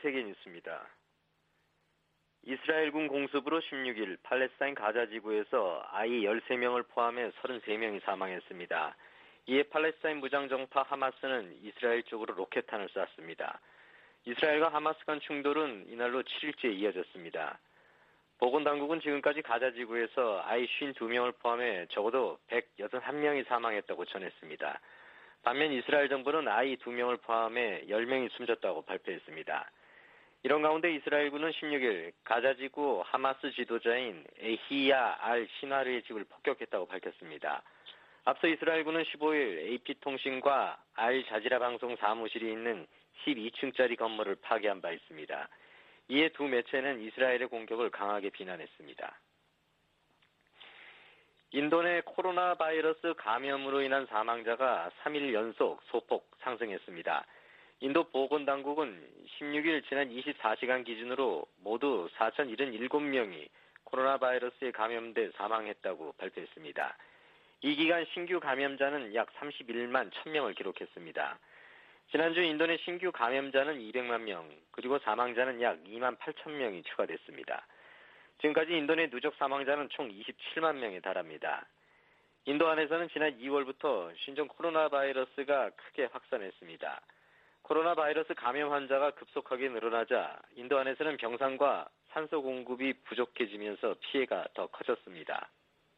세계 뉴스입니다. 이스라엘군 공습으로 16일 팔레스타인 가자 지구에서 아이 13명을 포함해 33명이 사망했습니다. 이에 팔레스타인 무장정파 하마스는 이스라엘 쪽으로 로켓탄을 쐈습니다. 이스라엘과 하마스 간 충돌은 이날로 7일째 이어졌습니다. 보건당국은 지금까지 가자 지구에서 아이 52명을 포함해 적어도 161명이 사망했다고 전했습니다. 반면 이스라엘 정부는 아이 2명을 포함해 10명이 숨졌다고 발표했습니다. 이런 가운데 이스라엘군은 16일 가자지구 하마스 지도자인 에히야 알 시나르의 집을 폭격했다고 밝혔습니다. 앞서 이스라엘군은 15일 AP통신과 알 자지라 방송 사무실이 있는 12층짜리 건물을 파괴한 바 있습니다. 이에 두 매체는 이스라엘의 공격을 강하게 비난했습니다. 인도 내 코로나 바이러스 감염으로 인한 사망자가 3일 연속 소폭 상승했습니다. 인도 보건당국은 16일 지난 24시간 기준으로 모두 4,077명이 코로나 바이러스에 감염돼 사망했다고 발표했습니다. 이 기간 신규 감염자는 약 31만 1,000명을 기록했습니다. 지난주 인도 내 신규 감염자는 200만 명, 그리고 사망자는 약 2만 8천 명이 추가됐습니다. 지금까지 인도 내 누적 사망자는 총 27만 명에 달합니다. 인도 안에서는 지난 2월부터 신종 코로나 바이러스가 크게 확산했습니다. 코로나 바이러스 감염 환자가 급속하게 늘어나자 인도 안에서는 병상과 산소 공급이 부족해지면서 피해가 더 커졌습니다.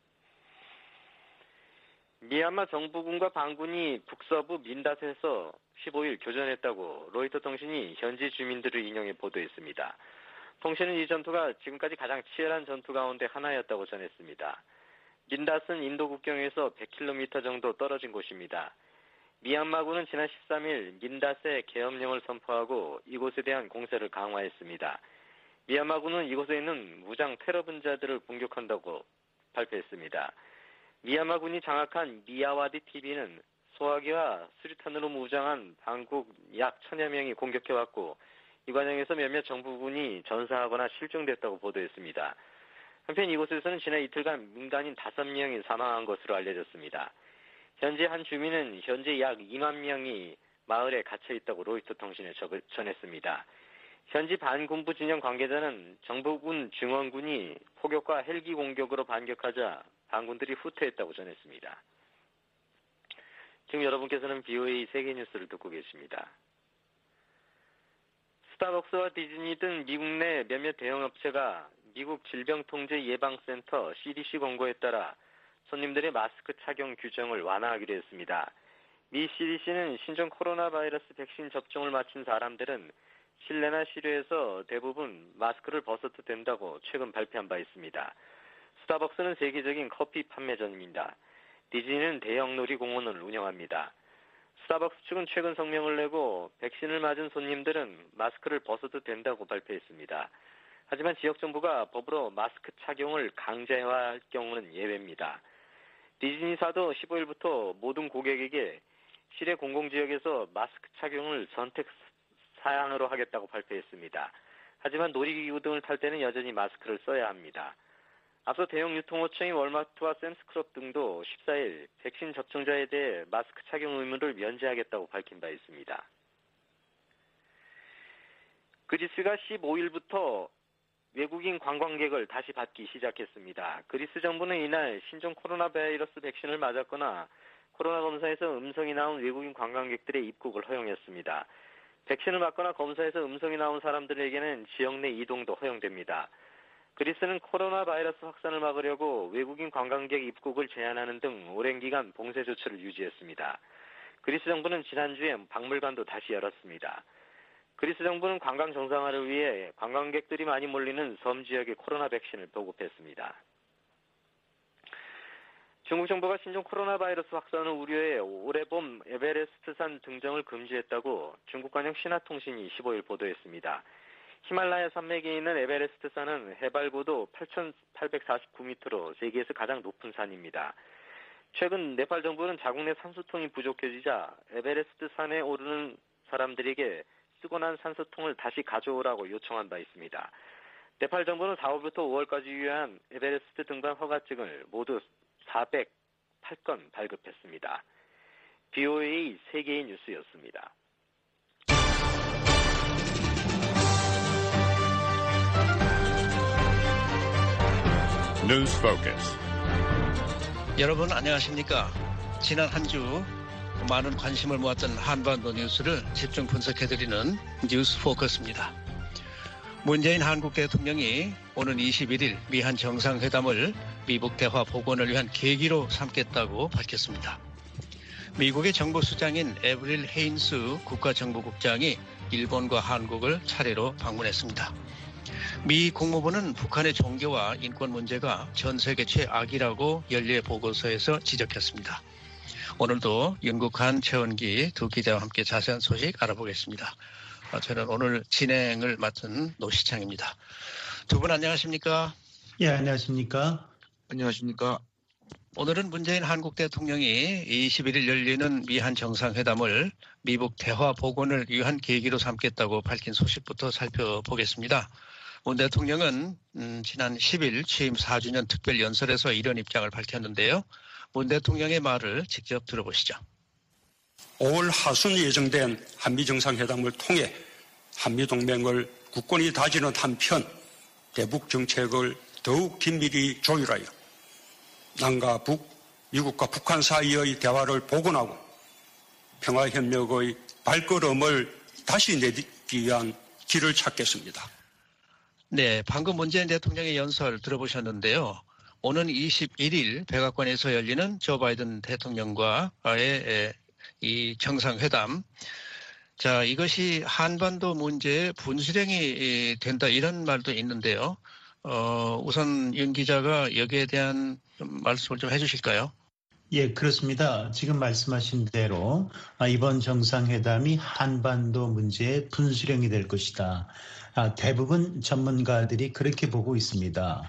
미얀마 정부군과 반군이 북서부 민닷에서 15일 교전했다고 로이터 통신이 현지 주민들을 인용해 보도했습니다. 통신은 이 전투가 지금까지 가장 치열한 전투 가운데 하나였다고 전했습니다. 민닷은 인도 국경에서 100km 정도 떨어진 곳입니다. 미얀마군은 지난 13일 민닷에 계엄령을 선포하고 이곳에 대한 공세를 강화했습니다. 미얀마군은 이곳에 있는 무장 테러 분자들을 공격한다고 발표했습니다. 미얀마군이 장악한 미야와디 TV는 소화기와 수류탄으로 무장한 반국 약 1,000여 명이 공격해왔고 이 과정에서 몇몇 정부군이 전사하거나 실종됐다고 보도했습니다. 한편 이곳에서는 지난 이틀간 민간인 5명이 사망한 것으로 알려졌습니다. 현재 한 주민은 현재 약 2만 명이 마을에 갇혀 있다고 로이터 통신에 전했습니다. 현지 반군부 진영 관계자는 정부군 증원군이 포격과 헬기 공격으로 반격하자 반군들이 후퇴했다고 전했습니다. 지금 여러분께서는 BOA 세계뉴스를 듣고 계십니다. 스타벅스와 디즈니 등 미국 내 몇몇 대형업체가 미국 질병통제예방센터 CDC 권고에 따라 손님들의 마스크 착용 규정을 완화하기로 했습니다. 미 CDC는 신종 코로나 바이러스 백신 접종을 마친 사람들은 실내나 실외에서 대부분 마스크를 벗어도 된다고 최근 발표한 바 있습니다. 스타벅스는 세계적인 커피 판매점입니다. 디즈니는 대형 놀이공원을 운영합니다. 스타벅스 측은 최근 성명을 내고 백신을 맞은 손님들은 마스크를 벗어도 된다고 발표했습니다. 하지만 지역 정부가 법으로 마스크 착용을 강제화할 경우는 예외입니다. 디즈니사도 15일부터 모든 고객에게 실외 공공지역에서 마스크 착용을 선택 사항으로 하겠다고 발표했습니다. 하지만 놀이기구 등을 탈 때는 여전히 마스크를 써야 합니다. 앞서 대형 유통업체인 월마트와 샘스클럽 등도 14일 백신 접종자에 대해 마스크 착용 의무를 면제하겠다고 밝힌 바 있습니다. 그리스가 15일부터 외국인 관광객을 다시 받기 시작했습니다. 그리스 정부는 이날 신종 코로나 바이러스 백신을 맞았거나 코로나 검사에서 음성이 나온 외국인 관광객들의 입국을 허용했습니다. 백신을 맞거나 검사에서 음성이 나온 사람들에게는 지역 내 이동도 허용됩니다. 그리스는 코로나 바이러스 확산을 막으려고 외국인 관광객 입국을 제한하는 등 오랜 기간 봉쇄 조치를 유지했습니다. 그리스 정부는 지난주에 박물관도 다시 열었습니다. 그리스 정부는 관광 정상화를 위해 관광객들이 많이 몰리는 섬 지역에 코로나 백신을 보급했습니다. 중국 정부가 신종 코로나 바이러스 확산을 우려해 올해 봄 에베레스트산 등정을 금지했다고 중국 관영 신화통신이 15일 보도했습니다. 히말라야 산맥에 있는 에베레스트산은 해발 고도 8,849m로 세계에서 가장 높은 산입니다. 최근 네팔 정부는 자국 내 산소통이 부족해지자 에베레스트 산에 오르는 사람들에게 쓰고 난 산소통을 다시 가져오라고 요청한 바 있습니다. 네팔 정부는 4월부터 5월까지 유효한 에베레스트 등반 허가증을 모두 408건 발급했습니다. BOA 세계의 뉴스였습니다. 뉴스 포커스. 여러분 안녕하십니까? 지난 한 주 많은 관심을 모았던 한반도 뉴스를 집중 분석해드리는 뉴스 포커스입니다. 문재인 한국 대통령이 오는 21일 미한 정상회담을 미북 대화 복원을 위한 계기로 삼겠다고 밝혔습니다. 미국의 정보수장인 에브릴 헤인스 국가정보국장이 일본과 한국을 차례로 방문했습니다. 미 국무부는 북한의 종교와 인권 문제가 전 세계 최악이라고 연례 보고서에서 지적했습니다. 오늘도 윤국한, 최원기 두 기자와 함께 자세한 소식 알아보겠습니다. 저는 오늘 진행을 맡은 노시창입니다. 두 분 안녕하십니까? 예, 안녕하십니까? 안녕하십니까? 오늘은 문재인 한국 대통령이 21일 열리는 미한 정상회담을 미북 대화 복원을 위한 계기로 삼겠다고 밝힌 소식부터 살펴보겠습니다. 문 대통령은 지난 10일 취임 4주년 특별연설에서 이런 입장을 밝혔는데요. 문 대통령의 말을 직접 들어보시죠. 5월 하순 예정된 한미정상회담을 통해 한미동맹을 굳건히 다지는 한편 대북 정책을 더욱 긴밀히 조율하여 남과 북, 미국과 북한 사이의 대화를 복원하고 평화협력의 발걸음을 다시 내딛기 위한 길을 찾겠습니다. 네, 방금 문재인 대통령의 연설 들어보셨는데요. 오는 21일 백악관에서 열리는 조 바이든 대통령과의 이 정상회담. 자, 이것이 한반도 문제의 분수령이 된다 이런 말도 있는데요. 우선 윤 기자가 여기에 대한 말씀을 좀 해주실까요? 예, 그렇습니다. 지금 말씀하신 대로 이번 정상회담이 한반도 문제의 분수령이 될 것이다. 대부분 전문가들이 그렇게 보고 있습니다.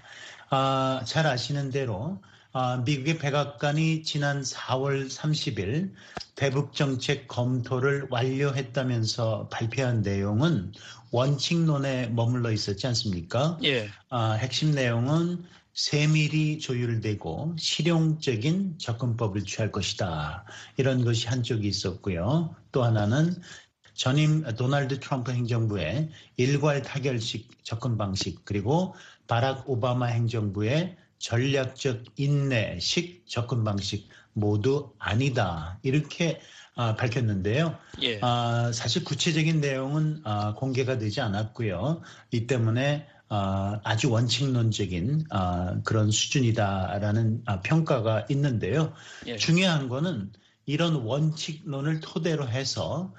잘 아시는 대로 미국의 백악관이 지난 4월 30일 대북정책 검토를 완료했다면서 발표한 내용은 원칙론에 머물러 있었지 않습니까? 예. 핵심 내용은 세밀히 조율되고 실용적인 접근법을 취할 것이다. 이런 것이 한쪽이 있었고요. 또 하나는 전임 도널드 트럼프 행정부의 일괄 타결식 접근 방식 그리고 바락 오바마 행정부의 전략적 인내식 접근 방식 모두 아니다. 이렇게 밝혔는데요. 예. 사실 구체적인 내용은 공개가 되지 않았고요. 이 때문에 아주 원칙론적인 그런 수준이다라는 평가가 있는데요. 예. 중요한 거는 이런 원칙론을 토대로 해서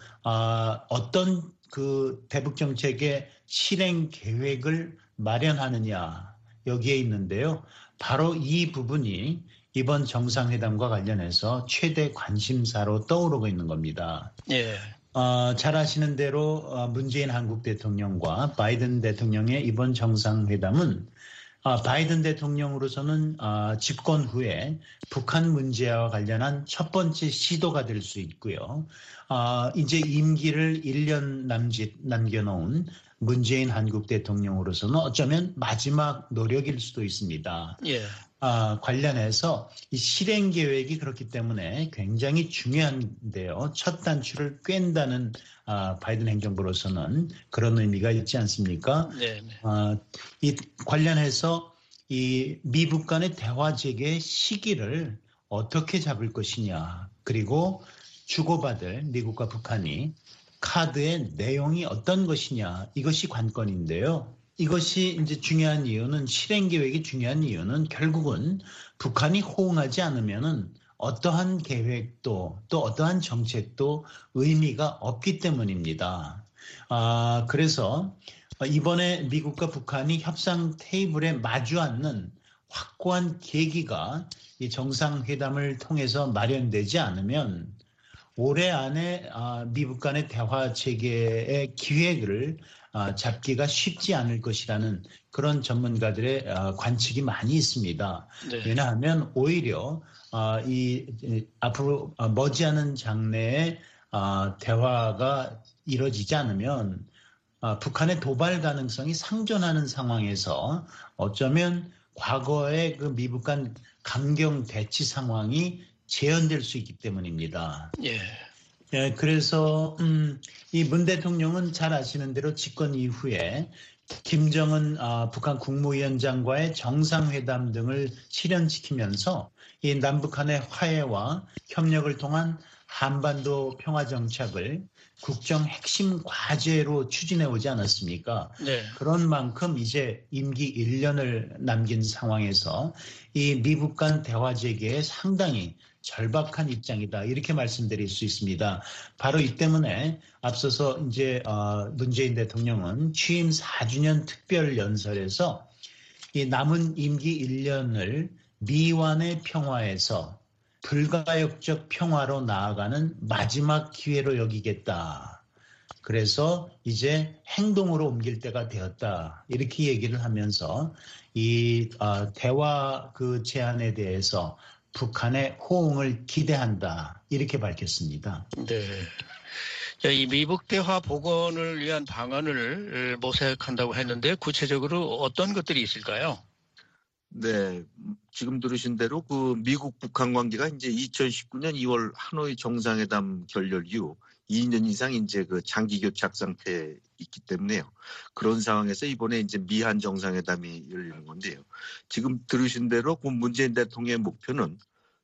어떤 그 대북 정책의 실행 계획을 마련하느냐 여기에 있는데요. 바로 이 부분이 이번 정상회담과 관련해서 최대 관심사로 떠오르고 있는 겁니다. 예. 잘 아시는 대로 문재인 한국 대통령과 바이든 대통령의 이번 정상회담은 바이든 대통령으로서는 집권 후에 북한 문제와 관련한 첫 번째 시도가 될 수 있고요. 이제 임기를 1년 남겨놓은 문재인 한국 대통령으로서는 어쩌면 마지막 노력일 수도 있습니다. 예. 관련해서 이 실행 계획이 그렇기 때문에 굉장히 중요한데요. 첫 단추를 꿰다는 바이든 행정부로서는 그런 의미가 있지 않습니까? 네. 이 관련해서 이 미북 간의 대화 재개의 시기를 어떻게 잡을 것이냐, 그리고 주고받을 미국과 북한이 카드의 내용이 어떤 것이냐, 이것이 관건인데요. 이것이 이제 중요한 이유는 실행 계획이 중요한 이유는 결국은 북한이 호응하지 않으면은 어떠한 계획도 또 어떠한 정책도 의미가 없기 때문입니다. 그래서 이번에 미국과 북한이 협상 테이블에 마주 앉는 확고한 계기가 이 정상회담을 통해서 마련되지 않으면 올해 안에 미북 간의 대화 재개의 기획을 잡기가 쉽지 않을 것이라는 그런 전문가들의 관측이 많이 있습니다. 네. 왜냐하면 오히려 이 앞으로 머지않은 장래에 대화가 이루어지지 않으면 북한의 도발 가능성이 상존하는 상황에서 어쩌면 과거의 그 미북 간 강경 대치 상황이 재현될 수 있기 때문입니다. 예. 예, 그래서 이 문 대통령은 잘 아시는 대로 집권 이후에 김정은 북한 국무위원장과의 정상회담 등을 실현시키면서 이 남북한의 화해와 협력을 통한 한반도 평화 정착을 국정 핵심 과제로 추진해 오지 않았습니까? 네. 그런 만큼 이제 임기 1년을 남긴 상황에서 이 미북 간 대화 재개에 상당히 절박한 입장이다. 이렇게 말씀드릴 수 있습니다. 바로 이 때문에 앞서서 이제 문재인 대통령은 취임 4주년 특별 연설에서 이 남은 임기 1년을 미완의 평화에서 불가역적 평화로 나아가는 마지막 기회로 여기겠다. 그래서 이제 행동으로 옮길 때가 되었다. 이렇게 얘기를 하면서 이 대화 그 제안에 대해서 북한의 호응을 기대한다. 이렇게 밝혔습니다. 네. 이 미북 대화 복원을 위한 방안을 모색한다고 했는데 구체적으로 어떤 것들이 있을까요? 네, 지금 들으신 대로 그 미국 북한 관계가 이제 2019년 2월 하노이 정상회담 결렬 이후 2년 이상 이제 그 장기 교착 상태에 있기 때문에요. 그런 상황에서 이번에 이제 미한 정상회담이 열리는 건데요. 지금 들으신 대로 그 문재인 대통령의 목표는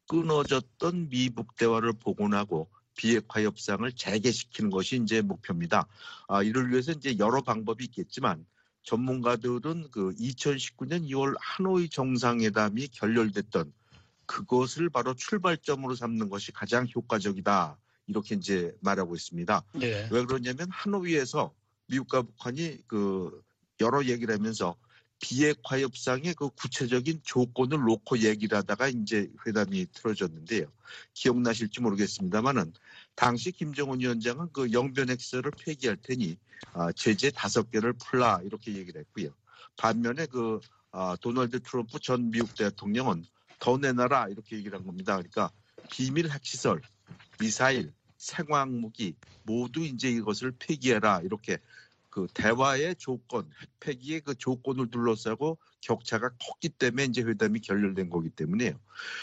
끊어졌던 미북 대화를 복원하고 비핵화 협상을 재개시키는 것이 이제 목표입니다. 이를 위해서 이제 여러 방법이 있겠지만 전문가들은 그 2019년 2월 하노이 정상회담이 결렬됐던 그것을 바로 출발점으로 삼는 것이 가장 효과적이다. 이렇게 이제 말하고 있습니다. 네. 왜 그러냐면 하노이에서 미국과 북한이 그 여러 얘기를 하면서 비핵화 협상의 그 구체적인 조건을 놓고 얘기를 하다가 이제 회담이 틀어졌는데요. 기억나실지 모르겠습니다만은 당시 김정은 위원장은 그 영변핵설을 폐기할 테니 제재 5개를 풀라 이렇게 얘기를 했고요. 반면에 그 도널드 트럼프 전 미국 대통령은 더 내놔라 이렇게 얘기를 한 겁니다. 그러니까 비밀 핵시설, 미사일, 생화학무기 모두 이제 이것을 폐기해라 이렇게 그 대화의 조건, 핵 폐기의 그 조건을 둘러싸고 격차가 컸기 때문에 이제 회담이 결렬된 거기 때문에요.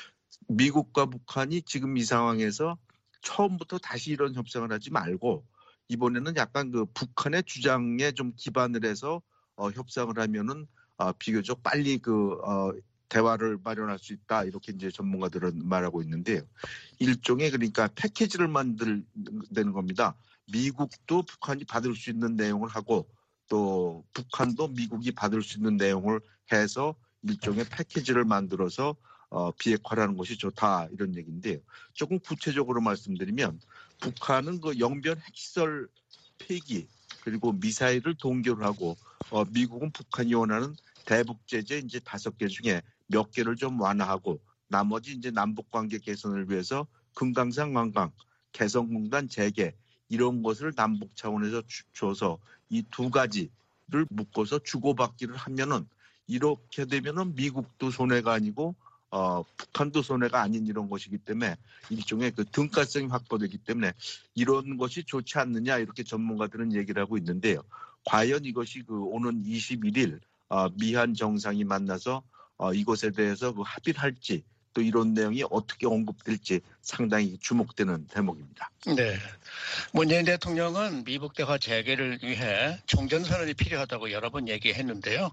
미국과 북한이 지금 이 상황에서 처음부터 다시 이런 협상을 하지 말고 이번에는 약간 그 북한의 주장에 좀 기반을 해서 협상을 하면은 비교적 빨리 그 대화를 마련할 수 있다 이렇게 이제 전문가들은 말하고 있는데요. 일종의 그러니까 패키지를 만들는 겁니다. 미국도 북한이 받을 수 있는 내용을 하고 또 북한도 미국이 받을 수 있는 내용을 해서 일종의 패키지를 만들어서 비핵화라는 것이 좋다 이런 얘기인데요. 조금 구체적으로 말씀드리면 북한은 그 영변 핵시설 폐기 그리고 미사일을 동결을 하고 미국은 북한이 원하는 대북 제재 이제 5개 중에 몇 개를 좀 완화하고 나머지 이제 남북 관계 개선을 위해서 금강산 관광, 개성공단 재개 이런 것을 남북 차원에서 줘서 이 2가지를 묶어서 주고받기를 하면은 이렇게 되면은 미국도 손해가 아니고 북한도 손해가 아닌 이런 것이기 때문에 일종의 그 등가성이 확보되기 때문에 이런 것이 좋지 않느냐 이렇게 전문가들은 얘기를 하고 있는데요. 과연 이것이 그 오는 21일 미한 정상이 만나서 이것에 대해서 그 합의를 할지 또 이런 내용이 어떻게 언급될지 상당히 주목되는 대목입니다. 네. 문재인 대통령은 미북 대화 재개를 위해 종전선언이 필요하다고 여러 번 얘기했는데요.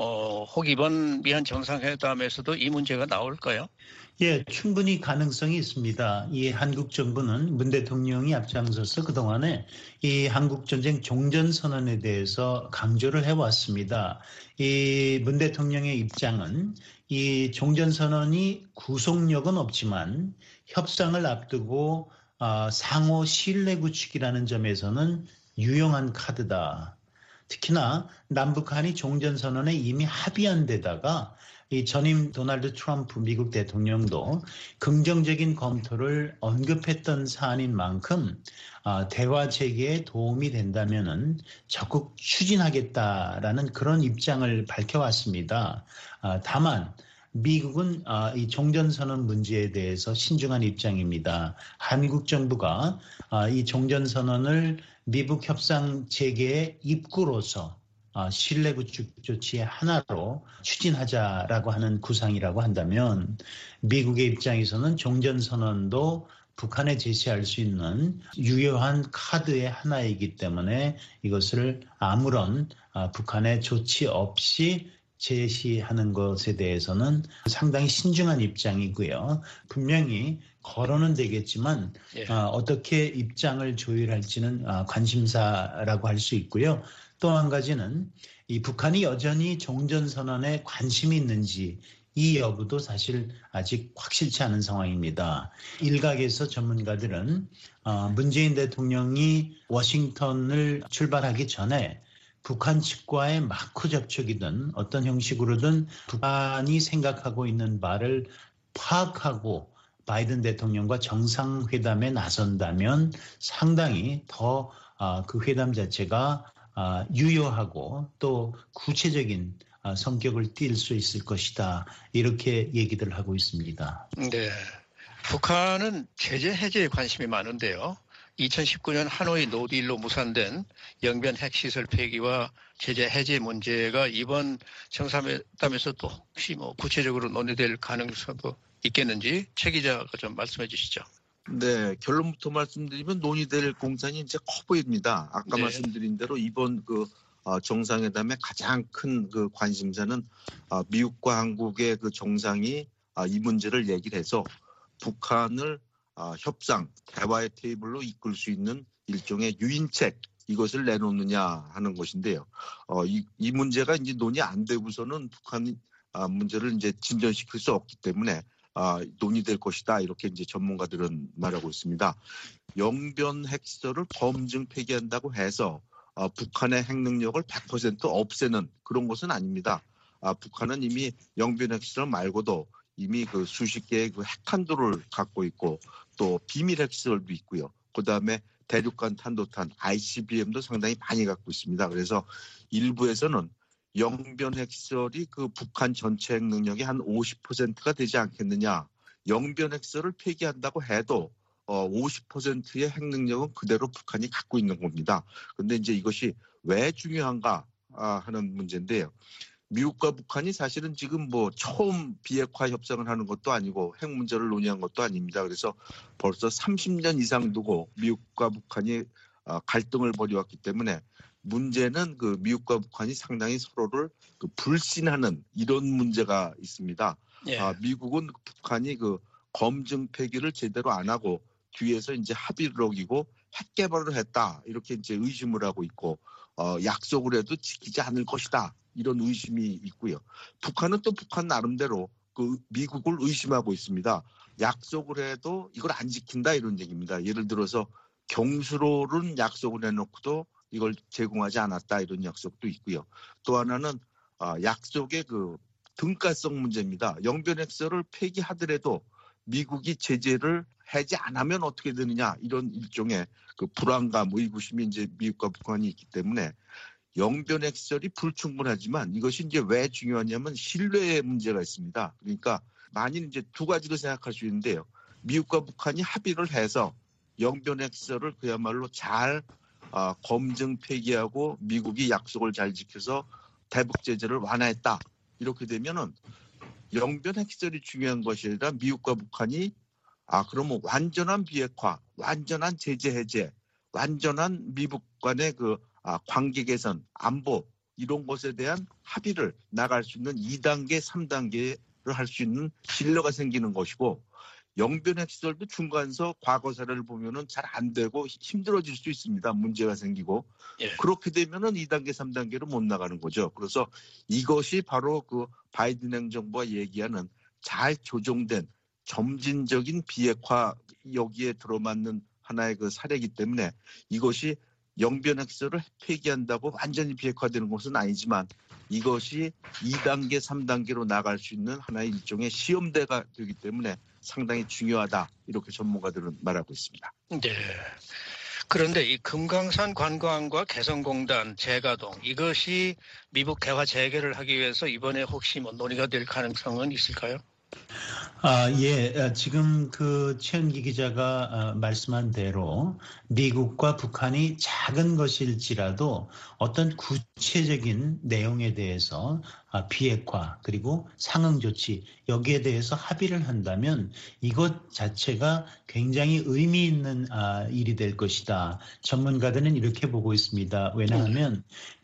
혹 이번 미한 정상회담에서도 이 문제가 나올까요? 예, 충분히 가능성이 있습니다. 이 한국 정부는 문 대통령이 앞장서서 그동안에 이 한국전쟁 종전선언에 대해서 강조를 해왔습니다. 이 문 대통령의 입장은 이 종전선언이 구속력은 없지만 협상을 앞두고 상호 신뢰 구축이라는 점에서는 유용한 카드다. 특히나 남북한이 종전선언에 이미 합의한 데다가 이 전임 도널드 트럼프 미국 대통령도 긍정적인 검토를 언급했던 사안인 만큼 대화 재개에 도움이 된다면은 적극 추진하겠다라는 그런 입장을 밝혀왔습니다. 다만 미국은 이 종전선언 문제에 대해서 신중한 입장입니다. 한국 정부가 이 종전선언을 미북 협상 재개의 입구로서 신뢰 구축 조치의 하나로 추진하자라고 하는 구상이라고 한다면 미국의 입장에서는 종전선언도 북한에 제시할 수 있는 유효한 카드의 하나이기 때문에 이것을 아무런 북한의 조치 없이 제시하는 것에 대해서는 상당히 신중한 입장이고요. 분명히 거론은 되겠지만 어떻게 입장을 조율할지는 관심사라고 할 수 있고요. 또 한 가지는 이 북한이 여전히 종전선언에 관심이 있는지 이 여부도 사실 아직 확실치 않은 상황입니다. 일각에서 전문가들은 문재인 대통령이 워싱턴을 출발하기 전에 북한 측과의 마크 접촉이든 어떤 형식으로든 북한이 생각하고 있는 바를 파악하고 바이든 대통령과 정상회담에 나선다면 상당히 더 그 회담 자체가 유효하고 또 구체적인 성격을 띌 수 있을 것이다. 이렇게 얘기들 하고 있습니다. 네, 북한은 제재 해제에 관심이 많은데요. 2019년 하노이 노딜로 무산된 영변 핵시설 폐기와 제재 해제 문제가 이번 정상회담에서 또 혹시 구체적으로 논의될 가능성도 있겠는지 최 기자가 좀 말씀해 주시죠. 네, 결론부터 말씀드리면 논의될 공산이 이제 커 보입니다. 아까 말씀드린 대로 이번 정상회담의 가장 큰 관심사는 미국과 한국의 정상이 이 문제를 얘기를 해서 북한을 협상, 대화의 테이블로 이끌 수 있는 일종의 유인책 이것을 내놓느냐 하는 것인데요. 이 문제가 이제 논의 안 되고서는 북한 문제를 이제 진전시킬 수 없기 때문에 논의될 것이다 이렇게 이제 전문가들은 말하고 있습니다. 영변 핵시설을 검증 폐기한다고 해서 북한의 핵 능력을 100% 없애는 그런 것은 아닙니다. 북한은 이미 영변 핵시설 말고도 이미 수십 개의 핵탄두를 갖고 있고 또 비밀 핵시설도 있고요. 그다음에 대륙간 탄도탄 ICBM도 상당히 많이 갖고 있습니다. 그래서 일부에서는 영변 핵시설이 북한 전체 핵 능력의 한 50%가 되지 않겠느냐. 영변 핵시설을 폐기한다고 해도 50%의 핵 능력은 그대로 북한이 갖고 있는 겁니다. 그런데 이제 이것이 왜 중요한가 하는 문제인데요. 미국과 북한이 사실은 지금 처음 비핵화 협상을 하는 것도 아니고 핵 문제를 논의한 것도 아닙니다. 그래서 벌써 30년 이상 두고 미국과 북한이 갈등을 벌여왔기 때문에 문제는 미국과 북한이 상당히 서로를 불신하는 이런 문제가 있습니다. 미국은 북한이 검증 폐기를 제대로 안 하고 뒤에서 이제 합의를 어기고 핵 개발을 했다 이렇게 이제 의심을 하고 있고 약속을 해도 지키지 않을 것이다 이런 의심이 있고요. 북한은 또 북한 나름대로 미국을 의심하고 있습니다. 약속을 해도 이걸 안 지킨다 이런 얘기입니다. 예를 들어서 경수로는 약속을 해놓고도 이걸 제공하지 않았다 이런 약속도 있고요. 또 하나는 약속의 등가성 문제입니다. 영변 핵시설을 폐기하더라도 미국이 제재를 하지 않으면 어떻게 되느냐 이런 일종의 불안감, 의구심이 이제 미국과 북한이 있기 때문에 영변 핵시설이 불충분하지만 이것이 이제 왜 중요하냐면 신뢰의 문제가 있습니다. 그러니까 만일 이제 두 가지로 생각할 수 있는데요. 미국과 북한이 합의를 해서 영변 핵시설을 그야말로 잘 검증 폐기하고 미국이 약속을 잘 지켜서 대북 제재를 완화했다. 이렇게 되면은 영변 핵시설이 중요한 것이 아니라 미국과 북한이 그러면 완전한 비핵화, 완전한 제재 해제, 완전한 미국 간의 관계 개선, 안보 이런 것에 대한 합의를 나갈 수 있는 2단계, 3단계를 할 수 있는 신뢰가 생기는 것이고 영변 핵시설도 중간서 과거 사례를 보면은 잘 안 되고 힘들어질 수 있습니다. 문제가 생기고 그렇게 되면은 2단계, 3단계로 못 나가는 거죠. 그래서 이것이 바로 바이든 행정부가 얘기하는 잘 조정된 점진적인 비핵화 여기에 들어맞는 하나의 사례이기 때문에 이것이 영변 핵시설을 폐기한다고 완전히 비핵화되는 것은 아니지만 이것이 2단계, 3단계로 나갈 수 있는 하나의 일종의 시험대가 되기 때문에 상당히 중요하다 이렇게 전문가들은 말하고 있습니다. 네. 그런데 이 금강산 관광과 개성공단 재가동 이것이 미국 대화 재개를 하기 위해서 이번에 혹시 논의가 될 가능성은 있을까요? 지금 최은기 기자가 말씀한 대로 미국과 북한이 작은 것일지라도 어떤 구체적인 내용에 대해서 비핵화 그리고 상응 조치 여기에 대해서 합의를 한다면 이것 자체가 굉장히 의미 있는 일이 될 것이다. 전문가들은 이렇게 보고 있습니다. 왜냐하면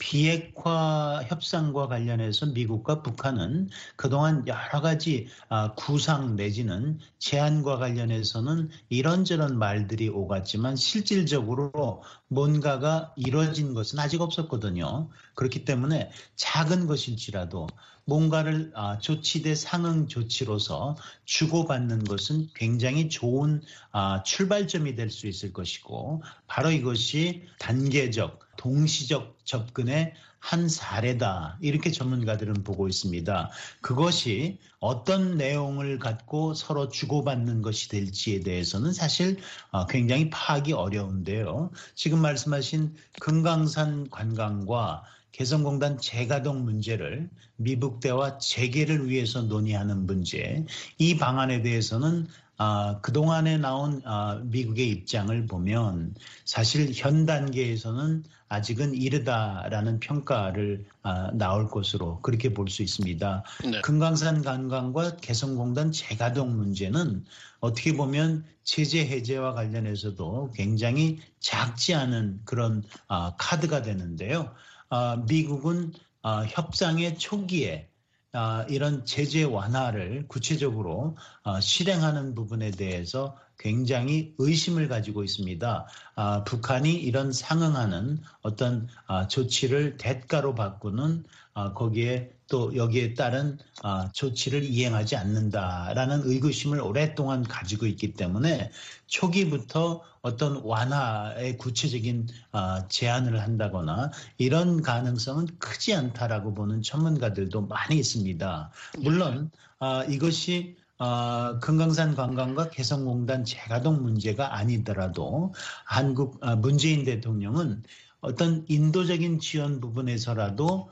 비핵화 협상과 관련해서 미국과 북한은 그동안 여러 가지 구상 내지는 제안과 관련해서는 이런저런 말들이 오갔지만 실질적으로 뭔가가 이루어진 것은 아직 없었거든요. 그렇기 때문에 작은 것일지라도 뭔가를 조치 대 상응 조치로서 주고받는 것은 굉장히 좋은 출발점이 될 수 있을 것이고 바로 이것이 단계적, 동시적 접근의 한 사례다. 이렇게 전문가들은 보고 있습니다. 그것이 어떤 내용을 갖고 서로 주고받는 것이 될지에 대해서는 사실 굉장히 파악이 어려운데요. 지금 말씀하신 금강산 관광과 개성공단 재가동 문제를 미북대와 재개를 위해서 논의하는 문제, 이 방안에 대해서는 그동안에 나온 미국의 입장을 보면 사실 현 단계에서는 아직은 이르다라는 평가를 나올 것으로 그렇게 볼 수 있습니다. 네. 금강산 관광과 개성공단 재가동 문제는 어떻게 보면 제재 해제와 관련해서도 굉장히 작지 않은 그런 카드가 되는데요. 미국은 협상의 초기에 이런 제재 완화를 구체적으로 실행하는 부분에 대해서 굉장히 의심을 가지고 있습니다. 북한이 이런 상응하는 어떤 조치를 대가로 바꾸는 거기에 또 여기에 따른 조치를 이행하지 않는다라는 의구심을 오랫동안 가지고 있기 때문에 초기부터 어떤 완화의 구체적인 제안을 한다거나 이런 가능성은 크지 않다라고 보는 전문가들도 많이 있습니다. 물론 이것이 금강산 관광과 개성공단 재가동 문제가 아니더라도 한국 문재인 대통령은 어떤 인도적인 지원 부분에서라도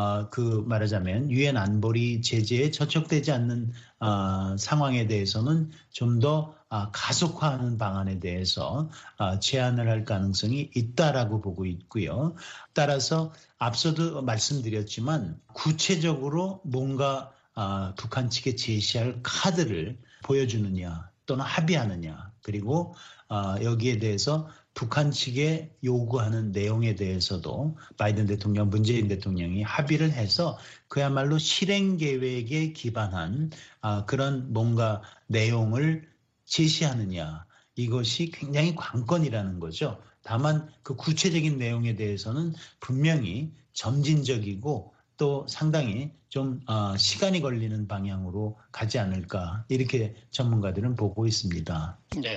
말하자면 유엔 안보리 제재에 저촉되지 않는 상황에 대해서는 좀 더 가속화하는 방안에 대해서 제안을 할 가능성이 있다라고 보고 있고요. 따라서 앞서도 말씀드렸지만 구체적으로 뭔가 북한 측에 제시할 카드를 보여주느냐 또는 합의하느냐 그리고 여기에 대해서 북한 측에 요구하는 내용에 대해서도 바이든 대통령, 문재인 대통령이 합의를 해서 그야말로 실행 계획에 기반한 그런 뭔가 내용을 제시하느냐 이것이 굉장히 관건이라는 거죠. 다만 그 구체적인 내용에 대해서는 분명히 점진적이고 또 상당히 좀 시간이 걸리는 방향으로 가지 않을까 이렇게 전문가들은 보고 있습니다. 네.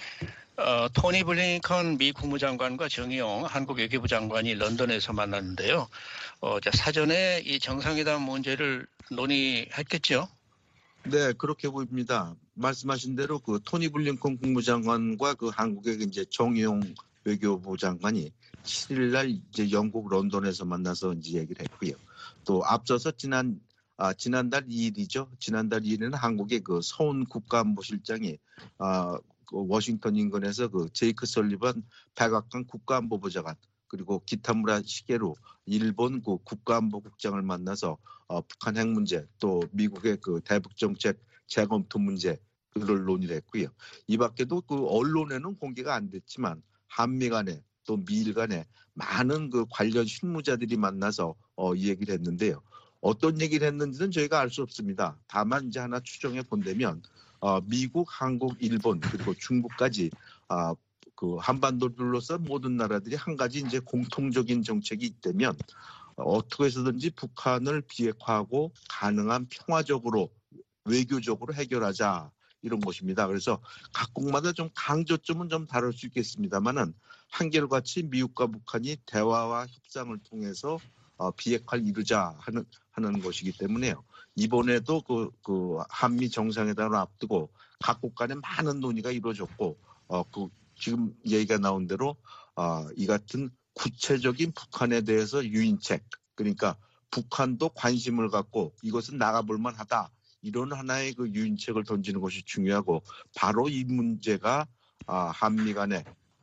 토니 블링컨 미 국무장관과 정의용 한국 외교부 장관이 런던에서 만났는데요. 사전에 이 정상회담 문제를 논의했겠죠? 네, 그렇게 보입니다. 말씀하신 대로 그 토니 블링컨 국무장관과 그 한국의 이제 정의용 외교부 장관이 7일날 이제 영국 런던에서 만나서 이제 얘기를 했고요. 또 앞서서 지난달 2일이죠. 지난달 2일에는 한국의 그 서훈 국가안보실장이 그 워싱턴 인근에서 그 제이크 설리번 백악관 국가안보보좌관 그리고 기타무라 시게루 일본 그 국가안보국장을 만나서 북한 핵 문제 또 미국의 그 대북 정책 재검토 문제를 논의를 했고요. 이 밖에도 그 언론에는 공개가 안 됐지만 한미 간에 또 미일 간에 많은 그 관련 실무자들이 만나서 이 얘기를 했는데요. 어떤 얘기를 했는지는 저희가 알 수 없습니다. 다만 이제 하나 추정해 본다면 미국, 한국, 일본 그리고 중국까지 그 한반도를 둘러싼 모든 나라들이 한 가지 이제 공통적인 정책이 있다면 어떻게 해서든지 북한을 비핵화하고 가능한 평화적으로 외교적으로 해결하자 이런 것입니다. 그래서 각국마다 좀 강조점은 좀 다를 수 있겠습니다만은 한결같이 미국과 북한이 대화와 협상을 통해서 비핵화를 이루자 하는 것이기 때문에요. 이번에도 그 한미 정상회담을 앞두고 각국 간에 많은 논의가 이루어졌고 지금 얘기가 나온 대로 이 같은 구체적인 북한에 대해서 유인책 그러니까 북한도 관심을 갖고 이것은 나가볼 만하다 이런 하나의 그 유인책을 던지는 것이 중요하고 바로 이 문제가 한미 간의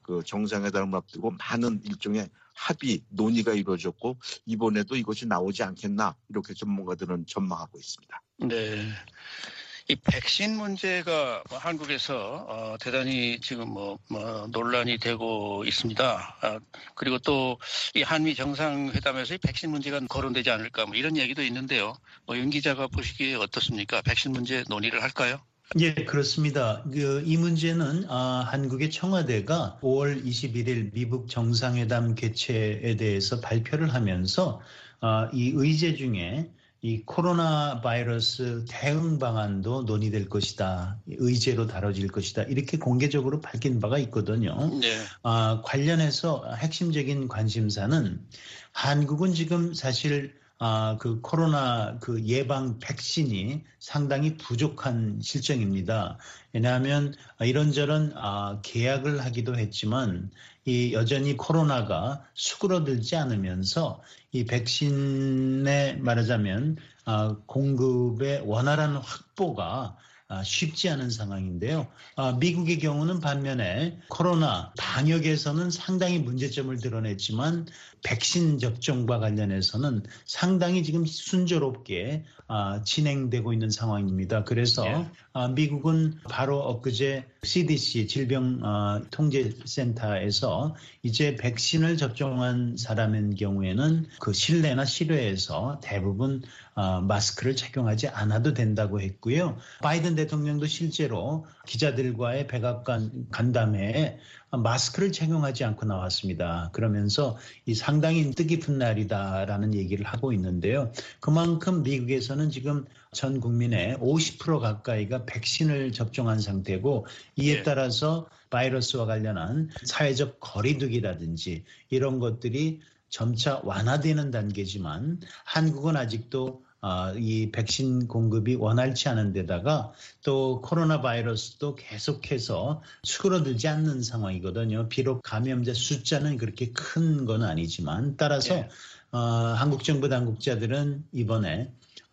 그 정상회담을 앞두고 많은 일종의 합의, 논의가 이루어졌고 이번에도 이것이 나오지 않겠나 이렇게 전문가들은 전망하고 있습니다. 네. 이 백신 문제가 한국에서 대단히 지금 논란이 되고 있습니다. 그리고 또 이 한미 정상회담에서 이 백신 문제가 거론되지 않을까 이런 얘기도 있는데요. 윤 기자가 보시기에 어떻습니까? 백신 문제 논의를 할까요? 예, 그렇습니다. 이 문제는 한국의 청와대가 5월 21일 미국 정상회담 개최에 대해서 발표를 하면서 이 의제 중에 이 코로나 바이러스 대응 방안도 논의될 것이다. 의제로 다뤄질 것이다. 이렇게 공개적으로 밝힌 바가 있거든요. 네. 관련해서 핵심적인 관심사는 한국은 지금 사실 그 코로나 그 예방 백신이 상당히 부족한 실정입니다. 왜냐하면 이런저런 계약을 하기도 했지만 이 여전히 코로나가 수그러들지 않으면서 이 백신에 말하자면 공급의 원활한 확보가 쉽지 않은 상황인데요. 미국의 경우는 반면에 코로나 방역에서는 상당히 문제점을 드러냈지만 백신 접종과 관련해서는 상당히 지금 순조롭게 진행되고 있는 상황입니다. 그래서 미국은 바로 엊그제 CDC 질병통제센터에서 이제 백신을 접종한 사람의 경우에는 그 실내나 실외에서 대부분 마스크를 착용하지 않아도 된다고 했고요. 바이든 대통령도 실제로 기자들과의 백악관 간담회에 마스크를 착용하지 않고 나왔습니다. 그러면서 이 상당히 뜻깊은 날이다라는 얘기를 하고 있는데요. 그만큼 미국에서는 지금 전 국민의 50% 가까이가 백신을 접종한 상태고 이에 따라서 바이러스와 관련한 사회적 거리두기라든지 이런 것들이 점차 완화되는 단계지만 한국은 아직도 이 백신 공급이 원활치 않은 데다가 또 코로나 바이러스도 계속해서 수그러들지 않는 상황이거든요. 비록 감염자 숫자는 그렇게 큰 건 아니지만 따라서 한국 정부 당국자들은 이번에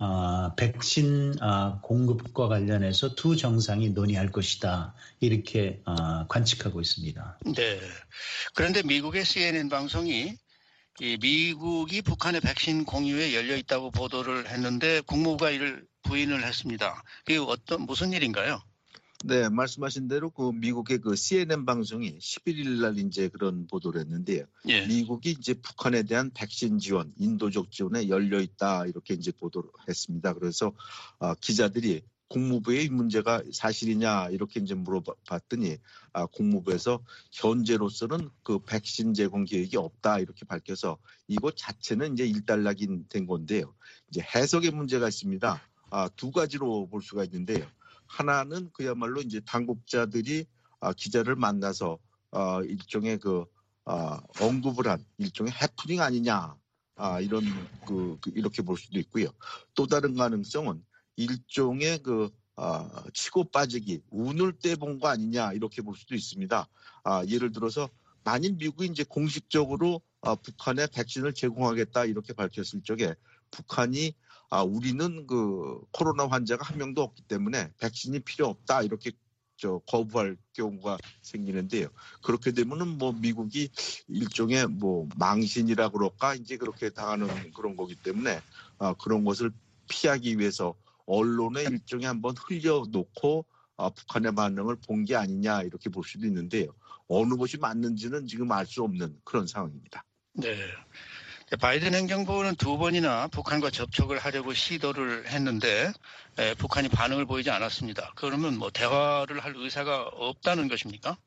백신 공급과 관련해서 두 정상이 논의할 것이다. 이렇게 관측하고 있습니다. 네. 그런데 미국의 CNN 방송이 이 미국이 북한의 백신 공유에 열려 있다고 보도를 했는데 국무부가 이를 부인을 했습니다. 이게 무슨 일인가요? 네, 말씀하신 대로 그 미국의 그 CNN 방송이 11일 날 이제 그런 보도를 했는데요. 미국이 이제 북한에 대한 백신 지원, 인도적 지원에 열려 있다 이렇게 이제 보도를 했습니다. 그래서 기자들이 국무부의 이 문제가 사실이냐 이렇게 이제 물어봤더니 국무부에서 현재로서는 그 백신 제공 계획이 없다 이렇게 밝혀서 이것 자체는 이제 일단락이 된 건데요. 이제 해석의 문제가 있습니다. 두 가지로 볼 수가 있는데요. 하나는 그야말로 이제 당국자들이 기자를 만나서 일종의 그 언급을 한 일종의 해프닝 아니냐 이런 이렇게 볼 수도 있고요. 또 다른 가능성은 일종의 치고 빠지기, 운을 떼본 거 아니냐 이렇게 볼 수도 있습니다. 예를 들어서 만일 미국이 이제 공식적으로 북한에 백신을 제공하겠다 이렇게 밝혔을 적에 북한이 우리는 그 코로나 환자가 한 명도 없기 때문에 백신이 필요 없다 이렇게 거부할 경우가 생기는데요. 그렇게 되면은 뭐 미국이 일종의 뭐 망신이라 그럴까 이제 그렇게 당하는 그런 거기 때문에 그런 것을 피하기 위해서 언론에 일종의 한번 흘려놓고 북한의 반응을 본 게 아니냐 이렇게 볼 수도 있는데요. 어느 것이 맞는지는 지금 알 수 없는 그런 상황입니다. 네. 바이든 행정부는 두 번이나 북한과 접촉을 하려고 시도를 했는데 북한이 반응을 보이지 않았습니다. 그러면 뭐 대화를 할 의사가 없다는 것입니까?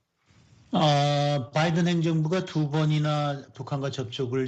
바이든 행정부가 두 번이나 북한과 접촉을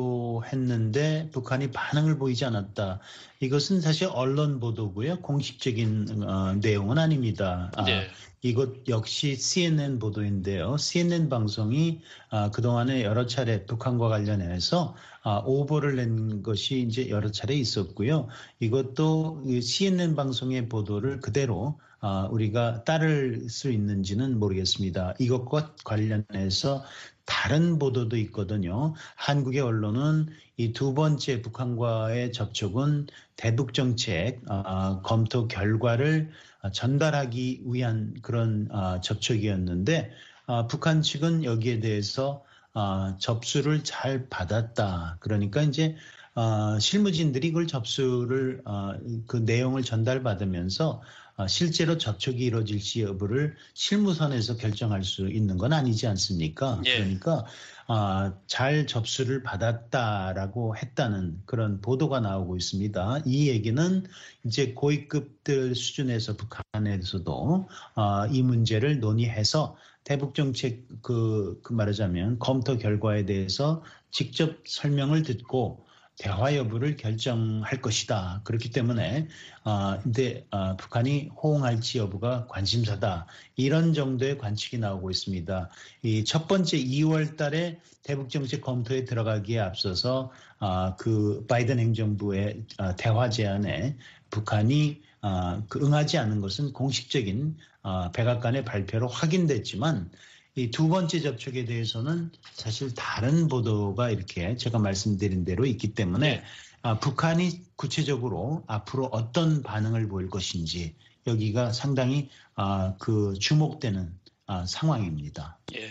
시도했는데 북한이 반응을 보이지 않았다. 이것은 사실 언론 보도고요. 공식적인 내용은 아닙니다. 네. 이것 역시 CNN 보도인데요. CNN 방송이 그동안에 여러 차례 북한과 관련해서 오보를 낸 것이 이제 여러 차례 있었고요. 이것도 CNN 방송의 보도를 그대로 우리가 따를 수 있는지는 모르겠습니다. 이것과 관련해서 다른 보도도 있거든요. 한국의 언론은 이 두 번째 북한과의 접촉은 대북 정책 검토 결과를 전달하기 위한 그런 접촉이었는데 북한 측은 여기에 대해서 접수를 잘 받았다. 그러니까 이제 실무진들이 그걸 접수를 그 내용을 전달받으면서 실제로 접촉이 이루어질지 여부를 실무선에서 결정할 수 있는 건 아니지 않습니까? 예. 그러니까 잘 접수를 받았다라고 했다는 그런 보도가 나오고 있습니다. 이 얘기는 이제 고위급들 수준에서 북한에서도 이 문제를 논의해서 대북 정책 그 말하자면 검토 결과에 대해서 직접 설명을 듣고 대화 여부를 결정할 것이다. 그렇기 때문에 근데 북한이 호응할지 여부가 관심사다. 이런 정도의 관측이 나오고 있습니다. 이 첫 번째 2월 달에 대북 정책 검토에 들어가기에 앞서서 그 바이든 행정부의 대화 제안에 북한이 응하지 않은 것은 공식적인 백악관의 발표로 확인됐지만 이 두 번째 접촉에 대해서는 사실 다른 보도가 이렇게 제가 말씀드린 대로 있기 때문에 북한이 구체적으로 앞으로 어떤 반응을 보일 것인지 여기가 상당히 그 주목되는 상황입니다. 예.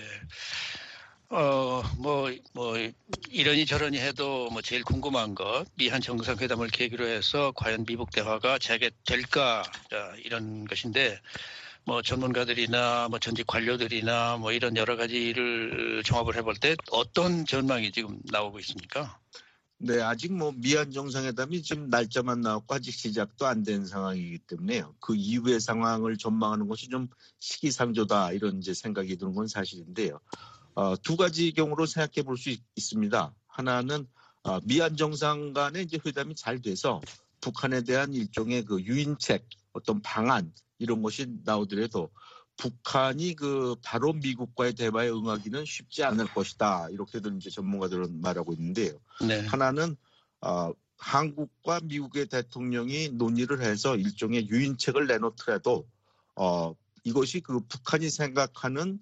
이러니 저러니 해도 제일 궁금한 것, 미한 정상회담을 계기로 해서 과연 미북 대화가 재개될까, 이런 것인데, 전문가들이나 전직 관료들이나 이런 여러 가지를 종합을 해볼 때 어떤 전망이 지금 나오고 있습니까? 네, 아직 미한 정상회담이 지금 날짜만 나왔고 아직 시작도 안 된 상황이기 때문에요. 그 이후의 상황을 전망하는 것이 좀 시기상조다 이런 이제 생각이 드는 건 사실인데요. 두 가지 경우로 생각해 볼 수 있습니다. 하나는 미한 정상 간의 이제 회담이 잘 돼서 북한에 대한 일종의 그 유인책, 어떤 방안 이런 것이 나오더라도 북한이 바로 미국과의 대화에 응하기는 쉽지 않을 것이다. 이렇게들 이제 전문가들은 말하고 있는데요. 네. 하나는 한국과 미국의 대통령이 논의를 해서 일종의 유인책을 내놓더라도 이것이 북한이 생각하는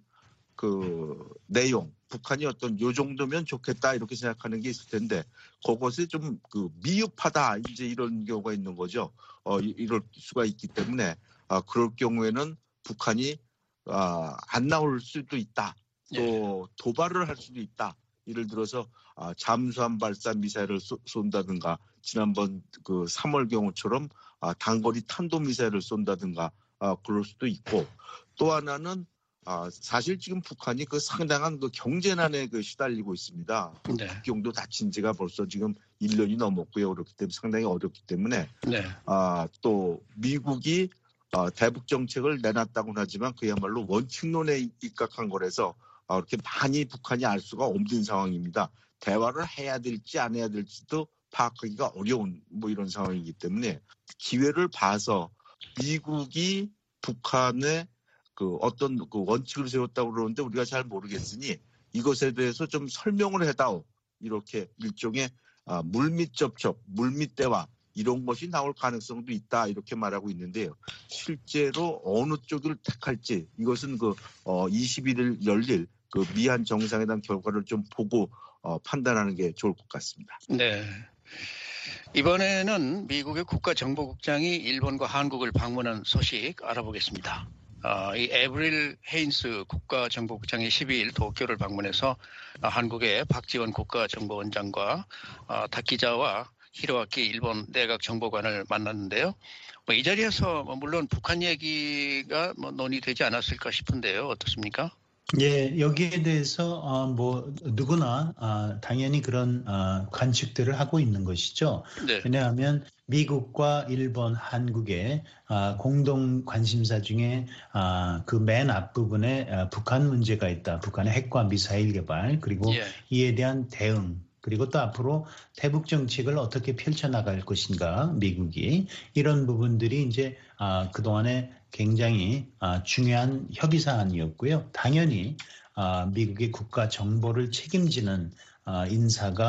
그 내용, 북한이 어떤 요 정도면 좋겠다 이렇게 생각하는 게 있을 텐데 그것이 좀 미흡하다 이제 이런 경우가 있는 거죠. 이럴 수가 있기 때문에 그럴 경우에는 북한이 안 나올 수도 있다. 또 도발을 할 수도 있다. 예를 들어서 잠수함 발사 미사일을 쏜다든가 지난번 3월 경우처럼 단거리 탄도 미사일을 쏜다든가 그럴 수도 있고 또 하나는 사실 지금 북한이 상당한 경제난에 시달리고 있습니다. 네. 국경도 닫힌 지가 벌써 지금 1년이 넘었고요. 그렇기 때문에 상당히 어렵기 때문에 네. 또 미국이 대북 정책을 내놨다고는 하지만 그야말로 원칙론에 입각한 거라서 그렇게 많이 북한이 알 수가 없는 상황입니다. 대화를 해야 될지 안 해야 될지도 파악하기가 어려운 이런 상황이기 때문에 기회를 봐서 미국이 북한의 어떤 원칙을 세웠다고 그러는데 우리가 잘 모르겠으니 이것에 대해서 좀 설명을 해다오. 이렇게 일종의 물밑 접촉, 물밑 대화 이런 것이 나올 가능성도 있다 이렇게 말하고 있는데요. 실제로 어느 쪽을 택할지 이것은 21일 열릴 미한 정상회담 결과를 좀 보고 판단하는 게 좋을 것 같습니다. 네. 이번에는 미국의 국가정보국장이 일본과 한국을 방문한 소식 알아보겠습니다. 이 에브릴 헤인스 국가정보국장이 12일 도쿄를 방문해서 한국의 박지원 국가정보원장과 타키자와 히로아키 일본 내각정보관을 만났는데요. 이 자리에서 물론 북한 얘기가 논의되지 않았을까 싶은데요. 어떻습니까? 예, 여기에 대해서 누구나 당연히 그런 관측들을 하고 있는 것이죠. 네. 왜냐하면 미국과 일본, 한국의 공동 관심사 중에 그 맨 앞부분에 북한 문제가 있다. 북한의 핵과 미사일 개발 그리고 이에 대한 대응 그리고 또 앞으로 대북 정책을 어떻게 펼쳐나갈 것인가 미국이 이런 부분들이 이제 그동안에 굉장히 중요한 협의 사안이었고요. 당연히 미국의 국가 정보를 책임지는 인사가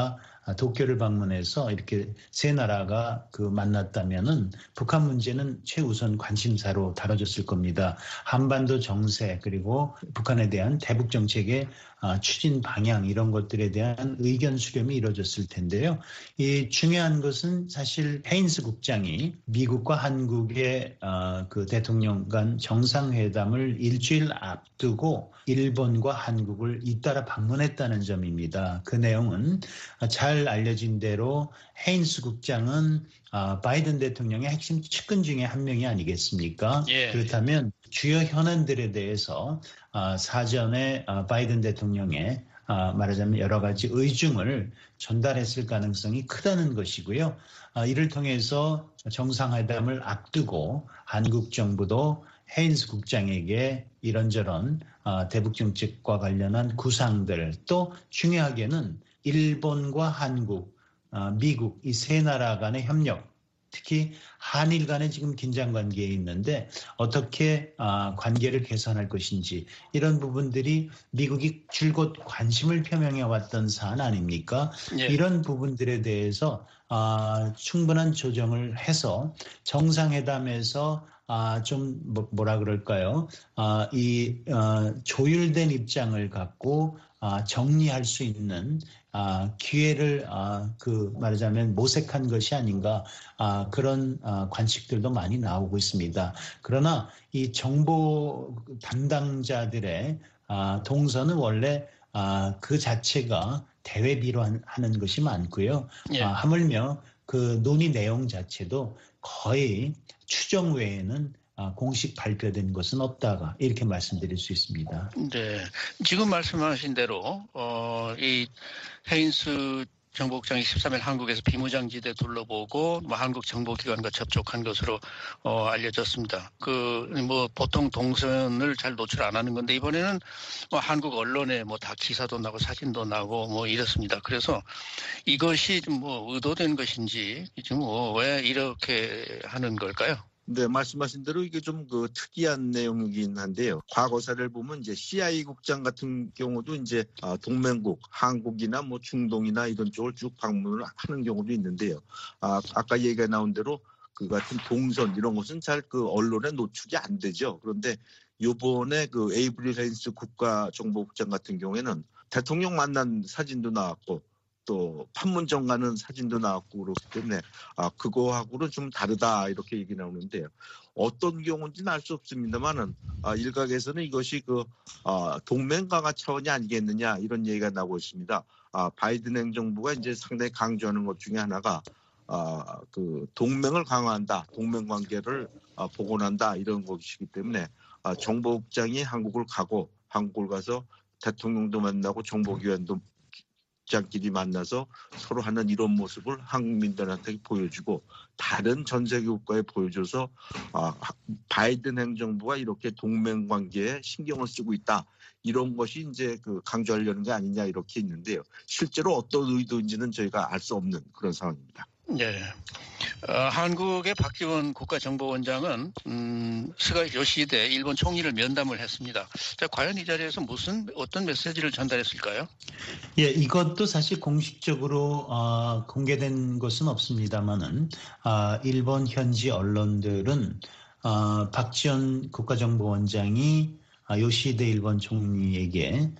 도쿄를 방문해서 이렇게 세 나라가 만났다면은 북한 문제는 최우선 관심사로 다뤄졌을 겁니다. 한반도 정세 그리고 북한에 대한 대북 정책의 추진 방향 이런 것들에 대한 의견 수렴이 이루어졌을 텐데요. 이 중요한 것은 사실 헤인스 국장이 미국과 한국의 그 대통령 간 정상회담을 일주일 앞두고 일본과 한국을 잇따라 방문했다는 점입니다. 그 내용은 잘 알려진 대로 헤인스 국장은 바이든 대통령의 핵심 측근 중에 한 명이 아니겠습니까? 예. 그렇다면 주요 현안들에 대해서 사전에 바이든 대통령의 말하자면 여러 가지 의중을 전달했을 가능성이 크다는 것이고요. 이를 통해서 정상회담을 앞두고 한국 정부도 헤인스 국장에게 이런저런 대북 정책과 관련한 구상들 또 중요하게는 일본과 한국, 미국 이 세 나라 간의 협력 특히 한일 간에 지금 긴장 관계에 있는데 어떻게 관계를 개선할 것인지 이런 부분들이 미국이 줄곧 관심을 표명해 왔던 사안 아닙니까? 예. 이런 부분들에 대해서 충분한 조정을 해서 정상회담에서 좀 뭐라 그럴까요? 조율된 입장을 갖고 정리할 수 있는 기회를 말하자면 모색한 것이 아닌가 그런 관측들도 많이 나오고 있습니다. 그러나 이 정보 담당자들의 동선은 원래 그 자체가 대외비로 하는 것이 많고요. 예. 하물며 그 논의 내용 자체도 거의 추정 외에는 공식 발표된 것은 없다가 이렇게 말씀드릴 수 있습니다. 네, 지금 말씀하신 대로 이 헤인스 정보국장이 13일 한국에서 비무장지대 둘러보고 한국 정보기관과 접촉한 것으로 알려졌습니다. 보통 동선을 잘 노출 안 하는 건데 이번에는 한국 언론에 다 기사도 나고 사진도 나고 이렇습니다. 그래서 이것이 좀 의도된 것인지 지금 왜 이렇게 하는 걸까요? 네, 말씀하신 대로 이게 좀 특이한 내용이긴 한데요. 과거사를 보면 이제 CIA 국장 같은 경우도 이제 동맹국, 한국이나 중동이나 이런 쪽을 쭉 방문을 하는 경우도 있는데요. 아까 얘기가 나온 대로 그 같은 동선 이런 것은 잘 언론에 노출이 안 되죠. 그런데 요번에 에이브릴 헤인스 국가정보국장 같은 경우에는 대통령 만난 사진도 나왔고 또 판문점 가는 사진도 나왔고 그렇기 때문에 그거하고는 좀 다르다 이렇게 얘기 나오는데요. 어떤 경우인지는 알 수 없습니다만은 일각에서는 이것이 동맹 강화 차원이 아니겠느냐 이런 얘기가 나오고 있습니다. 바이든 행정부가 이제 상당히 강조하는 것 중에 하나가 동맹을 강화한다, 동맹 관계를 복원한다 이런 것이기 때문에 정보국장이 한국을 가고 한국을 가서 대통령도 만나고 정보기관도 장끼리 만나서 서로 하는 이런 모습을 한국민들한테 보여주고 다른 전 세계 국가에 보여줘서 바이든 행정부가 이렇게 동맹 관계에 신경을 쓰고 있다. 이런 것이 이제 강조하려는 게 아니냐 이렇게 있는데요. 실제로 어떤 의도인지는 저희가 알 수 없는 그런 상황입니다. 네. 한국의 박지원 국가정보원장은 스가 요시히데 일본 총리를 면담을 했습니다. 자, 과연 이 자리에서 어떤 메시지를 전달했을까요? 예, 이것도 사실 공식적으로 공개된 것은 없습니다만은 일본 현지 언론들은 박지원 국가정보원장이 요시히데 일본 총리에게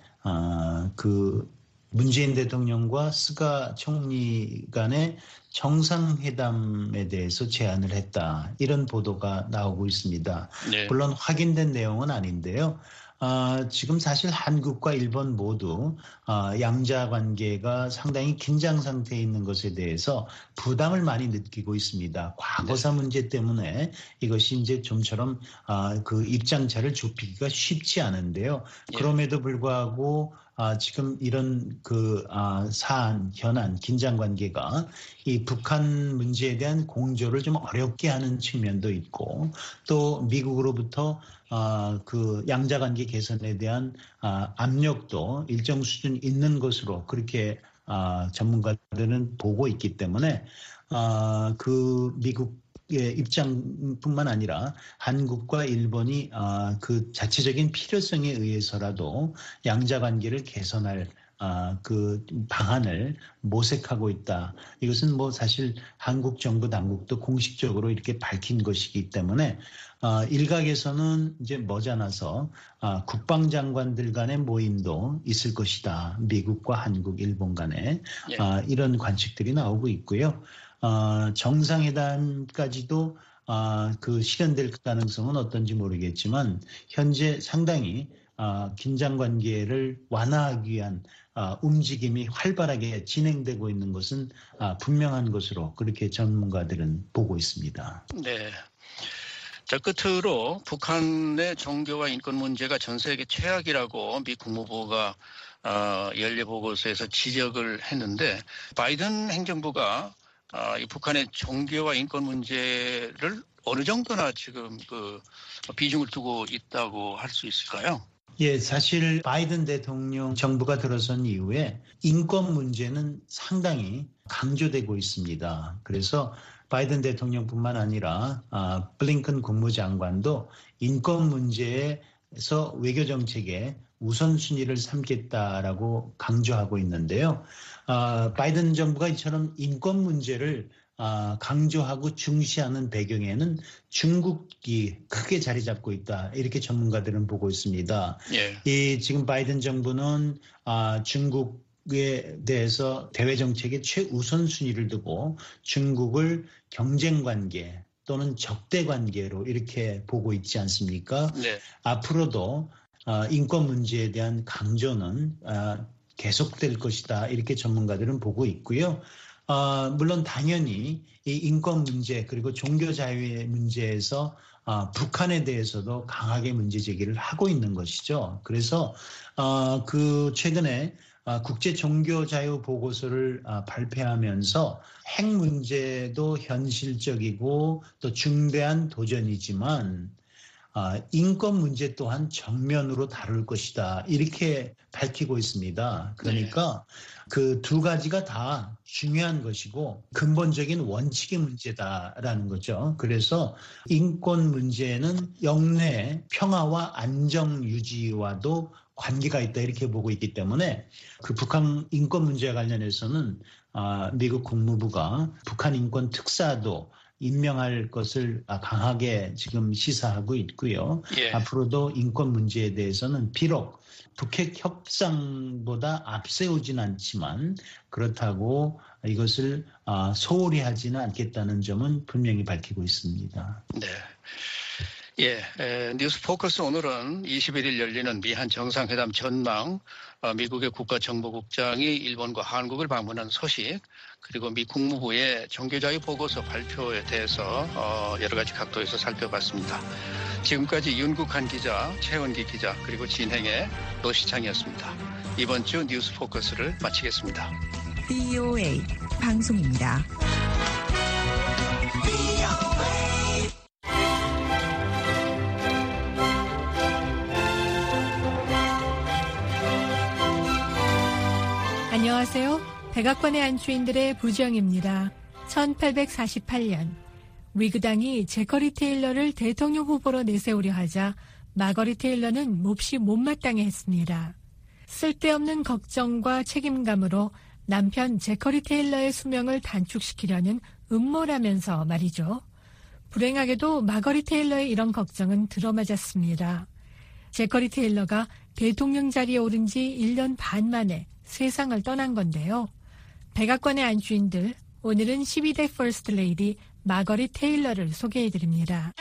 문재인 대통령과 스가 총리 간의 정상회담에 대해서 제안을 했다. 이런 보도가 나오고 있습니다. 네. 물론 확인된 내용은 아닌데요. 지금 사실 한국과 일본 모두 양자 관계가 상당히 긴장 상태에 있는 것에 대해서 부담을 많이 느끼고 있습니다. 과거사 문제 때문에 이것이 이제 좀처럼 입장차를 좁히기가 쉽지 않은데요. 그럼에도 불구하고 지금 이런 사안, 현안, 긴장 관계가 이 북한 문제에 대한 공조를 좀 어렵게 하는 측면도 있고 또 미국으로부터 양자 관계 개선에 대한 압력도 일정 수준 있는 것으로 그렇게 전문가들은 보고 있기 때문에 미국의 입장뿐만 아니라 한국과 일본이 그 자체적인 필요성에 의해서라도 양자 관계를 개선할 그 방안을 모색하고 있다. 이것은 뭐 사실 한국 정부 당국도 공식적으로 이렇게 밝힌 것이기 때문에 일각에서는 이제 머지않아서 국방장관들 간의 모임도 있을 것이다. 미국과 한국, 일본 간에 이런 관측들이 나오고 있고요. 정상회담까지도 그 실현될 가능성은 어떤지 모르겠지만 현재 상당히 긴장 관계를 완화하기 위한 움직임이 활발하게 진행되고 있는 것은 분명한 것으로 그렇게 전문가들은 보고 있습니다. 네. 자, 끝으로 북한의 종교와 인권 문제가 전 세계 최악이라고 미 국무부가 연례 보고서에서 지적을 했는데 바이든 행정부가 이 북한의 종교와 인권 문제를 어느 정도나 지금 그 비중을 두고 있다고 할 수 있을까요? 예, 사실 바이든 대통령 정부가 들어선 이후에 인권 문제는 상당히 강조되고 있습니다. 그래서 바이든 대통령뿐만 아니라 블링컨 국무장관도 인권 문제에서 외교 정책에 우선순위를 삼겠다라고 강조하고 있는데요. 바이든 정부가 이처럼 인권 문제를 강조하고 중시하는 배경에는 중국이 크게 자리 잡고 있다. 이렇게 전문가들은 보고 있습니다. 예. 지금 바이든 정부는 중국에 대해서 대외 정책의 최우선순위를 두고 중국을 경쟁관계 또는 적대관계로 이렇게 보고 있지 않습니까? 네. 앞으로도 인권 문제에 대한 강조는 계속될 것이다. 이렇게 전문가들은 보고 있고요. 물론 당연히 이 인권 문제 그리고 종교 자유의 문제에서 북한에 대해서도 강하게 문제 제기를 하고 있는 것이죠. 그래서 그 최근에 국제 종교 자유 보고서를 발표하면서 핵 문제도 현실적이고 또 중대한 도전이지만 인권 문제 또한 정면으로 다룰 것이다. 이렇게 밝히고 있습니다. 그러니까 그 두 가지가 다 중요한 것이고 근본적인 원칙의 문제다라는 거죠. 그래서 인권 문제는 영내 평화와 안정 유지와도 관계가 있다 이렇게 보고 있기 때문에 그 북한 인권 문제와 관련해서는 미국 국무부가 북한 인권 특사도 임명할 것을 강하게 지금 시사하고 있고요. 예. 앞으로도 인권 문제에 대해서는 비록 북핵 협상보다 앞세우진 않지만 그렇다고 이것을 소홀히 하지는 않겠다는 점은 분명히 밝히고 있습니다. 네. 예, 뉴스 포커스 오늘은 21일 열리는 미한 정상회담 전망, 미국의 국가정보국장이 일본과 한국을 방문한 소식, 그리고 미 국무부의 종교자유 보고서 발표에 대해서 여러 가지 각도에서 살펴봤습니다. 지금까지 윤국한 기자, 최원기 기자, 그리고 진행의 노시창이었습니다. 이번 주 뉴스 포커스를 마치겠습니다. VOA 방송입니다. 안녕하세요. 백악관의 안주인들의 부정입니다. 1848년 위그당이 제커리 테일러를 대통령 후보로 내세우려 하자 마거리 테일러는 몹시 못마땅해 했습니다. 쓸데없는 걱정과 책임감으로 남편 제커리 테일러의 수명을 단축시키려는 음모라면서 말이죠. 불행하게도 마거리 테일러의 이런 걱정은 들어맞았습니다. 제커리 테일러가 대통령 자리에 오른 지 1년 반 만에 세상을 떠난 건데요. 백악관의 안주인들, 오늘은 12대 퍼스트 레이디 마거리 테일러를 소개해드립니다.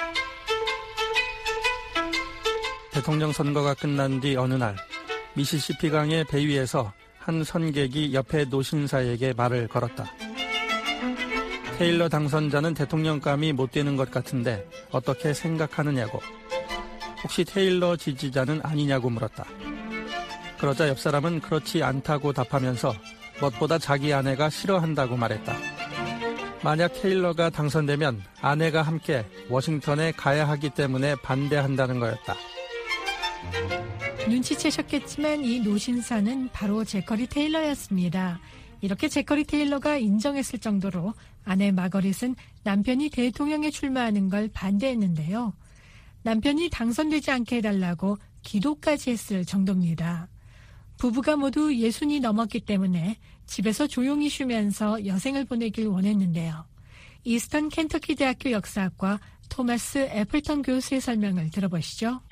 대통령 선거가 끝난 뒤 어느 날 미시시피강의 배 위에서 한 선객이 옆에 노신사에게 말을 걸었다. 테일러 당선자는 대통령감이 못 되는 것 같은데 어떻게 생각하느냐고. 혹시 테일러 지지자는 아니냐고 물었다. 그러자 옆 사람은 그렇지 않다고 답하면서 무엇보다 자기 아내가 싫어한다고 말했다. 만약 테일러가 당선되면 아내가 함께 워싱턴에 가야 하기 때문에 반대한다는 거였다. 눈치채셨겠지만 이 노신사는 바로 제커리 테일러였습니다. 이렇게 제커리 테일러가 인정했을 정도로 아내 마거릿은 남편이 대통령에 출마하는 걸 반대했는데요. 남편이 당선되지 않게 해달라고 기도까지 했을 정도입니다. 부부가 모두 60이 넘었기 때문에 집에서 조용히 쉬면서 여생을 보내길 원했는데요. 이스턴 켄터키 대학교 역사학과 토마스 애플턴 교수의 설명을 들어보시죠.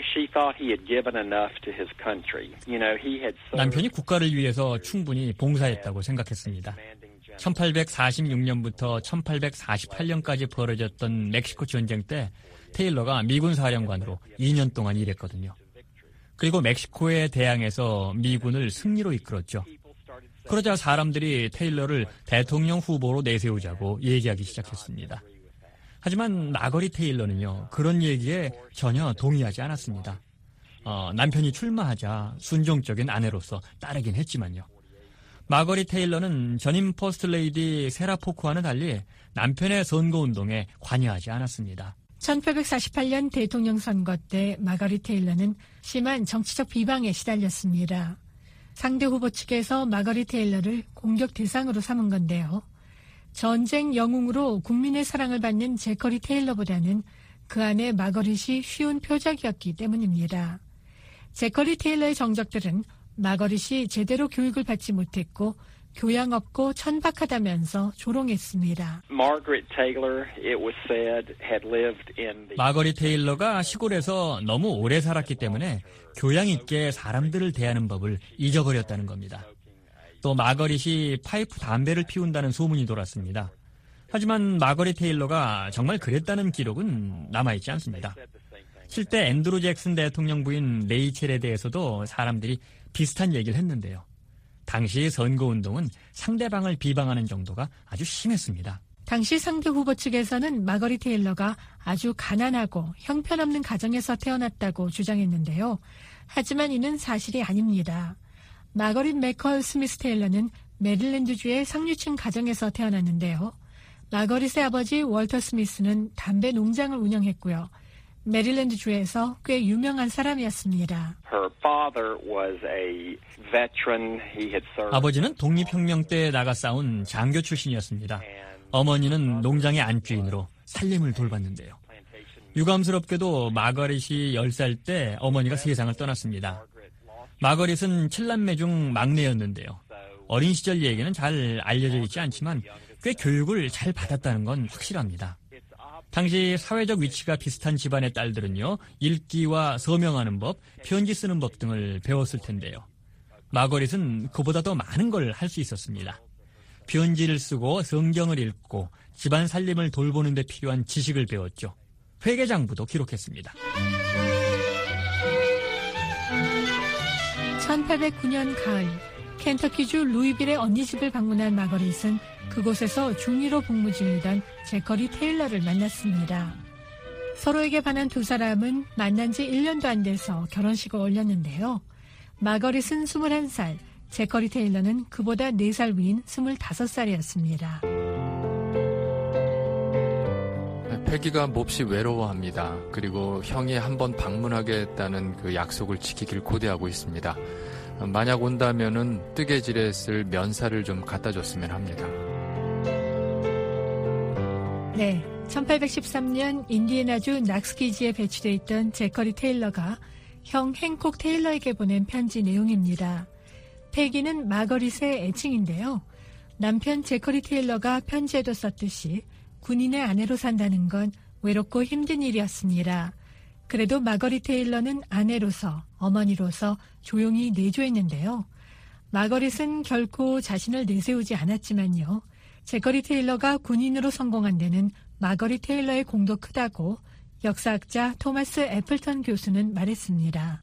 남편이 국가를 위해서 충분히 봉사했다고 생각했습니다. 1846년부터 1848년까지 벌어졌던 멕시코 전쟁 때 테일러가 미군 사령관으로 2년 동안 일했거든요. 그리고 멕시코에 대항해서 미군을 승리로 이끌었죠. 그러자 사람들이 테일러를 대통령 후보로 내세우자고 얘기하기 시작했습니다. 하지만 마거리 테일러는요, 그런 얘기에 전혀 동의하지 않았습니다. 남편이 출마하자 순종적인 아내로서 따르긴 했지만요. 마거리 테일러는 전임 퍼스트레이디 세라 포크와는 달리 남편의 선거운동에 관여하지 않았습니다. 1848년 대통령 선거 때 마거리 테일러는 심한 정치적 비방에 시달렸습니다. 상대 후보 측에서 마거리 테일러를 공격 대상으로 삼은 건데요. 전쟁 영웅으로 국민의 사랑을 받는 제커리 테일러보다는 그 안에 마거릿이 쉬운 표적이었기 때문입니다. 제커리 테일러의 정적들은 마거릿이 제대로 교육을 받지 못했고 교양 없고 천박하다면서 조롱했습니다. 마거리 테일러가 시골에서 너무 오래 살았기 때문에 교양 있게 사람들을 대하는 법을 잊어버렸다는 겁니다. 또 마거릿이 파이프 담배를 피운다는 소문이 돌았습니다. 하지만 마거리 테일러가 정말 그랬다는 기록은 남아있지 않습니다. 실제 앤드루 잭슨 대통령 부인 레이첼에 대해서도 사람들이 비슷한 얘기를 했는데요. 당시 선거운동은 상대방을 비방하는 정도가 아주 심했습니다. 당시 상대 후보 측에서는 마거리 테일러가 아주 가난하고 형편없는 가정에서 태어났다고 주장했는데요. 하지만 이는 사실이 아닙니다. 마거릿 맥컬 스미스 테일러는 메릴랜드주의 상류층 가정에서 태어났는데요. 마거릿의 아버지 월터 스미스는 담배 농장을 운영했고요. 메릴랜드주에서 꽤 유명한 사람이었습니다. 아버지는 독립혁명 때 나가 싸운 장교 출신이었습니다. 어머니는 농장의 안주인으로 살림을 돌봤는데요. 유감스럽게도 마거릿이 10살 때 어머니가 세상을 떠났습니다. 마거릿은 7남매 중 막내였는데요. 어린 시절 얘기는 잘 알려져 있지 않지만 꽤 교육을 잘 받았다는 건 확실합니다. 당시 사회적 위치가 비슷한 집안의 딸들은요, 읽기와 서명하는 법, 편지 쓰는 법 등을 배웠을 텐데요. 마거릿은 그보다 더 많은 걸 할 수 있었습니다. 편지를 쓰고 성경을 읽고 집안 살림을 돌보는 데 필요한 지식을 배웠죠. 회계장부도 기록했습니다. 1809년 가을, 켄터키주 루이빌의 언니 집을 방문한 마거릿은 그곳에서 중위로 복무 중이던 제커리 테일러를 만났습니다. 서로에게 반한 두 사람은 만난 지 1년도 안 돼서 결혼식을 올렸는데요. 마거릿은 21살, 제커리 테일러는 그보다 4살 위인 25살이었습니다. 패기가 몹시 외로워합니다. 그리고 형이 한번 방문하겠다는 그 약속을 지키길 고대하고 있습니다. 만약 온다면은 뜨개질에 쓸 면사를 좀 갖다 줬으면 합니다. 네, 1813년 인디애나주 낙스키지에 배치되어 있던 제커리 테일러가 형 행콕 테일러에게 보낸 편지 내용입니다. 패기는 마거릿의 애칭인데요. 남편 제커리 테일러가 편지에도 썼듯이 군인의 아내로 산다는 건 외롭고 힘든 일이었습니다. 그래도 마거릿 테일러는 아내로서, 어머니로서 조용히 내조했는데요. 마거릿은 결코 자신을 내세우지 않았지만요. 제커리 테일러가 군인으로 성공한 데는 마거릿 테일러의 공도 크다고 역사학자 토마스 애플턴 교수는 말했습니다.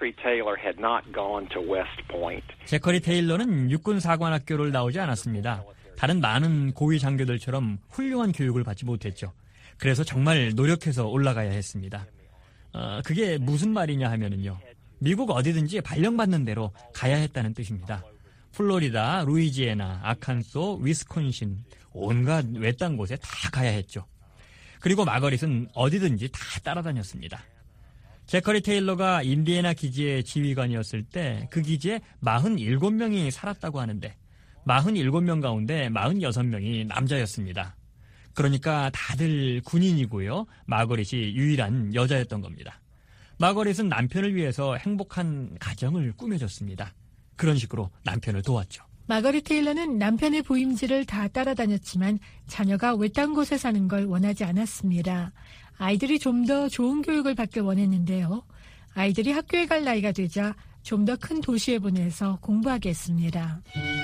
제커리 테일러는 육군사관학교를 나오지 않았습니다. 다른 많은 고위 장교들처럼 훌륭한 교육을 받지 못했죠. 그래서 정말 노력해서 올라가야 했습니다. 그게 무슨 말이냐 하면은요. 미국 어디든지 발령받는 대로 가야 했다는 뜻입니다. 플로리다, 루이지애나, 아칸소, 위스콘신 온갖 외딴 곳에 다 가야 했죠. 그리고 마거릿은 어디든지 다 따라다녔습니다. 제커리 테일러가 인디애나 기지의 지휘관이었을 때 그 기지에 47명이 살았다고 하는데 47명 가운데 46명이 남자였습니다. 그러니까 다들 군인이고요. 마거릿이 유일한 여자였던 겁니다. 마거릿은 남편을 위해서 행복한 가정을 꾸며줬습니다. 그런 식으로 남편을 도왔죠. 마거리 테일러는 남편의 부임지를 다 따라다녔지만 자녀가 외딴 곳에 사는 걸 원하지 않았습니다. 아이들이 좀 더 좋은 교육을 받길 원했는데요. 아이들이 학교에 갈 나이가 되자 좀 더 큰 도시에 보내서 공부하게 했습니다.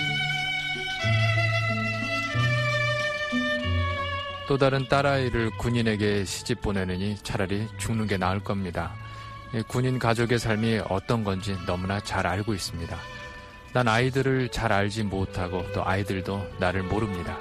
또 다른 딸아이를 군인에게 시집 보내느니 차라리 죽는 게 나을 겁니다. 군인 가족의 삶이 어떤 건지 너무나 잘 알고 있습니다. 난 아이들을 잘 알지 못하고 또 아이들도 나를 모릅니다.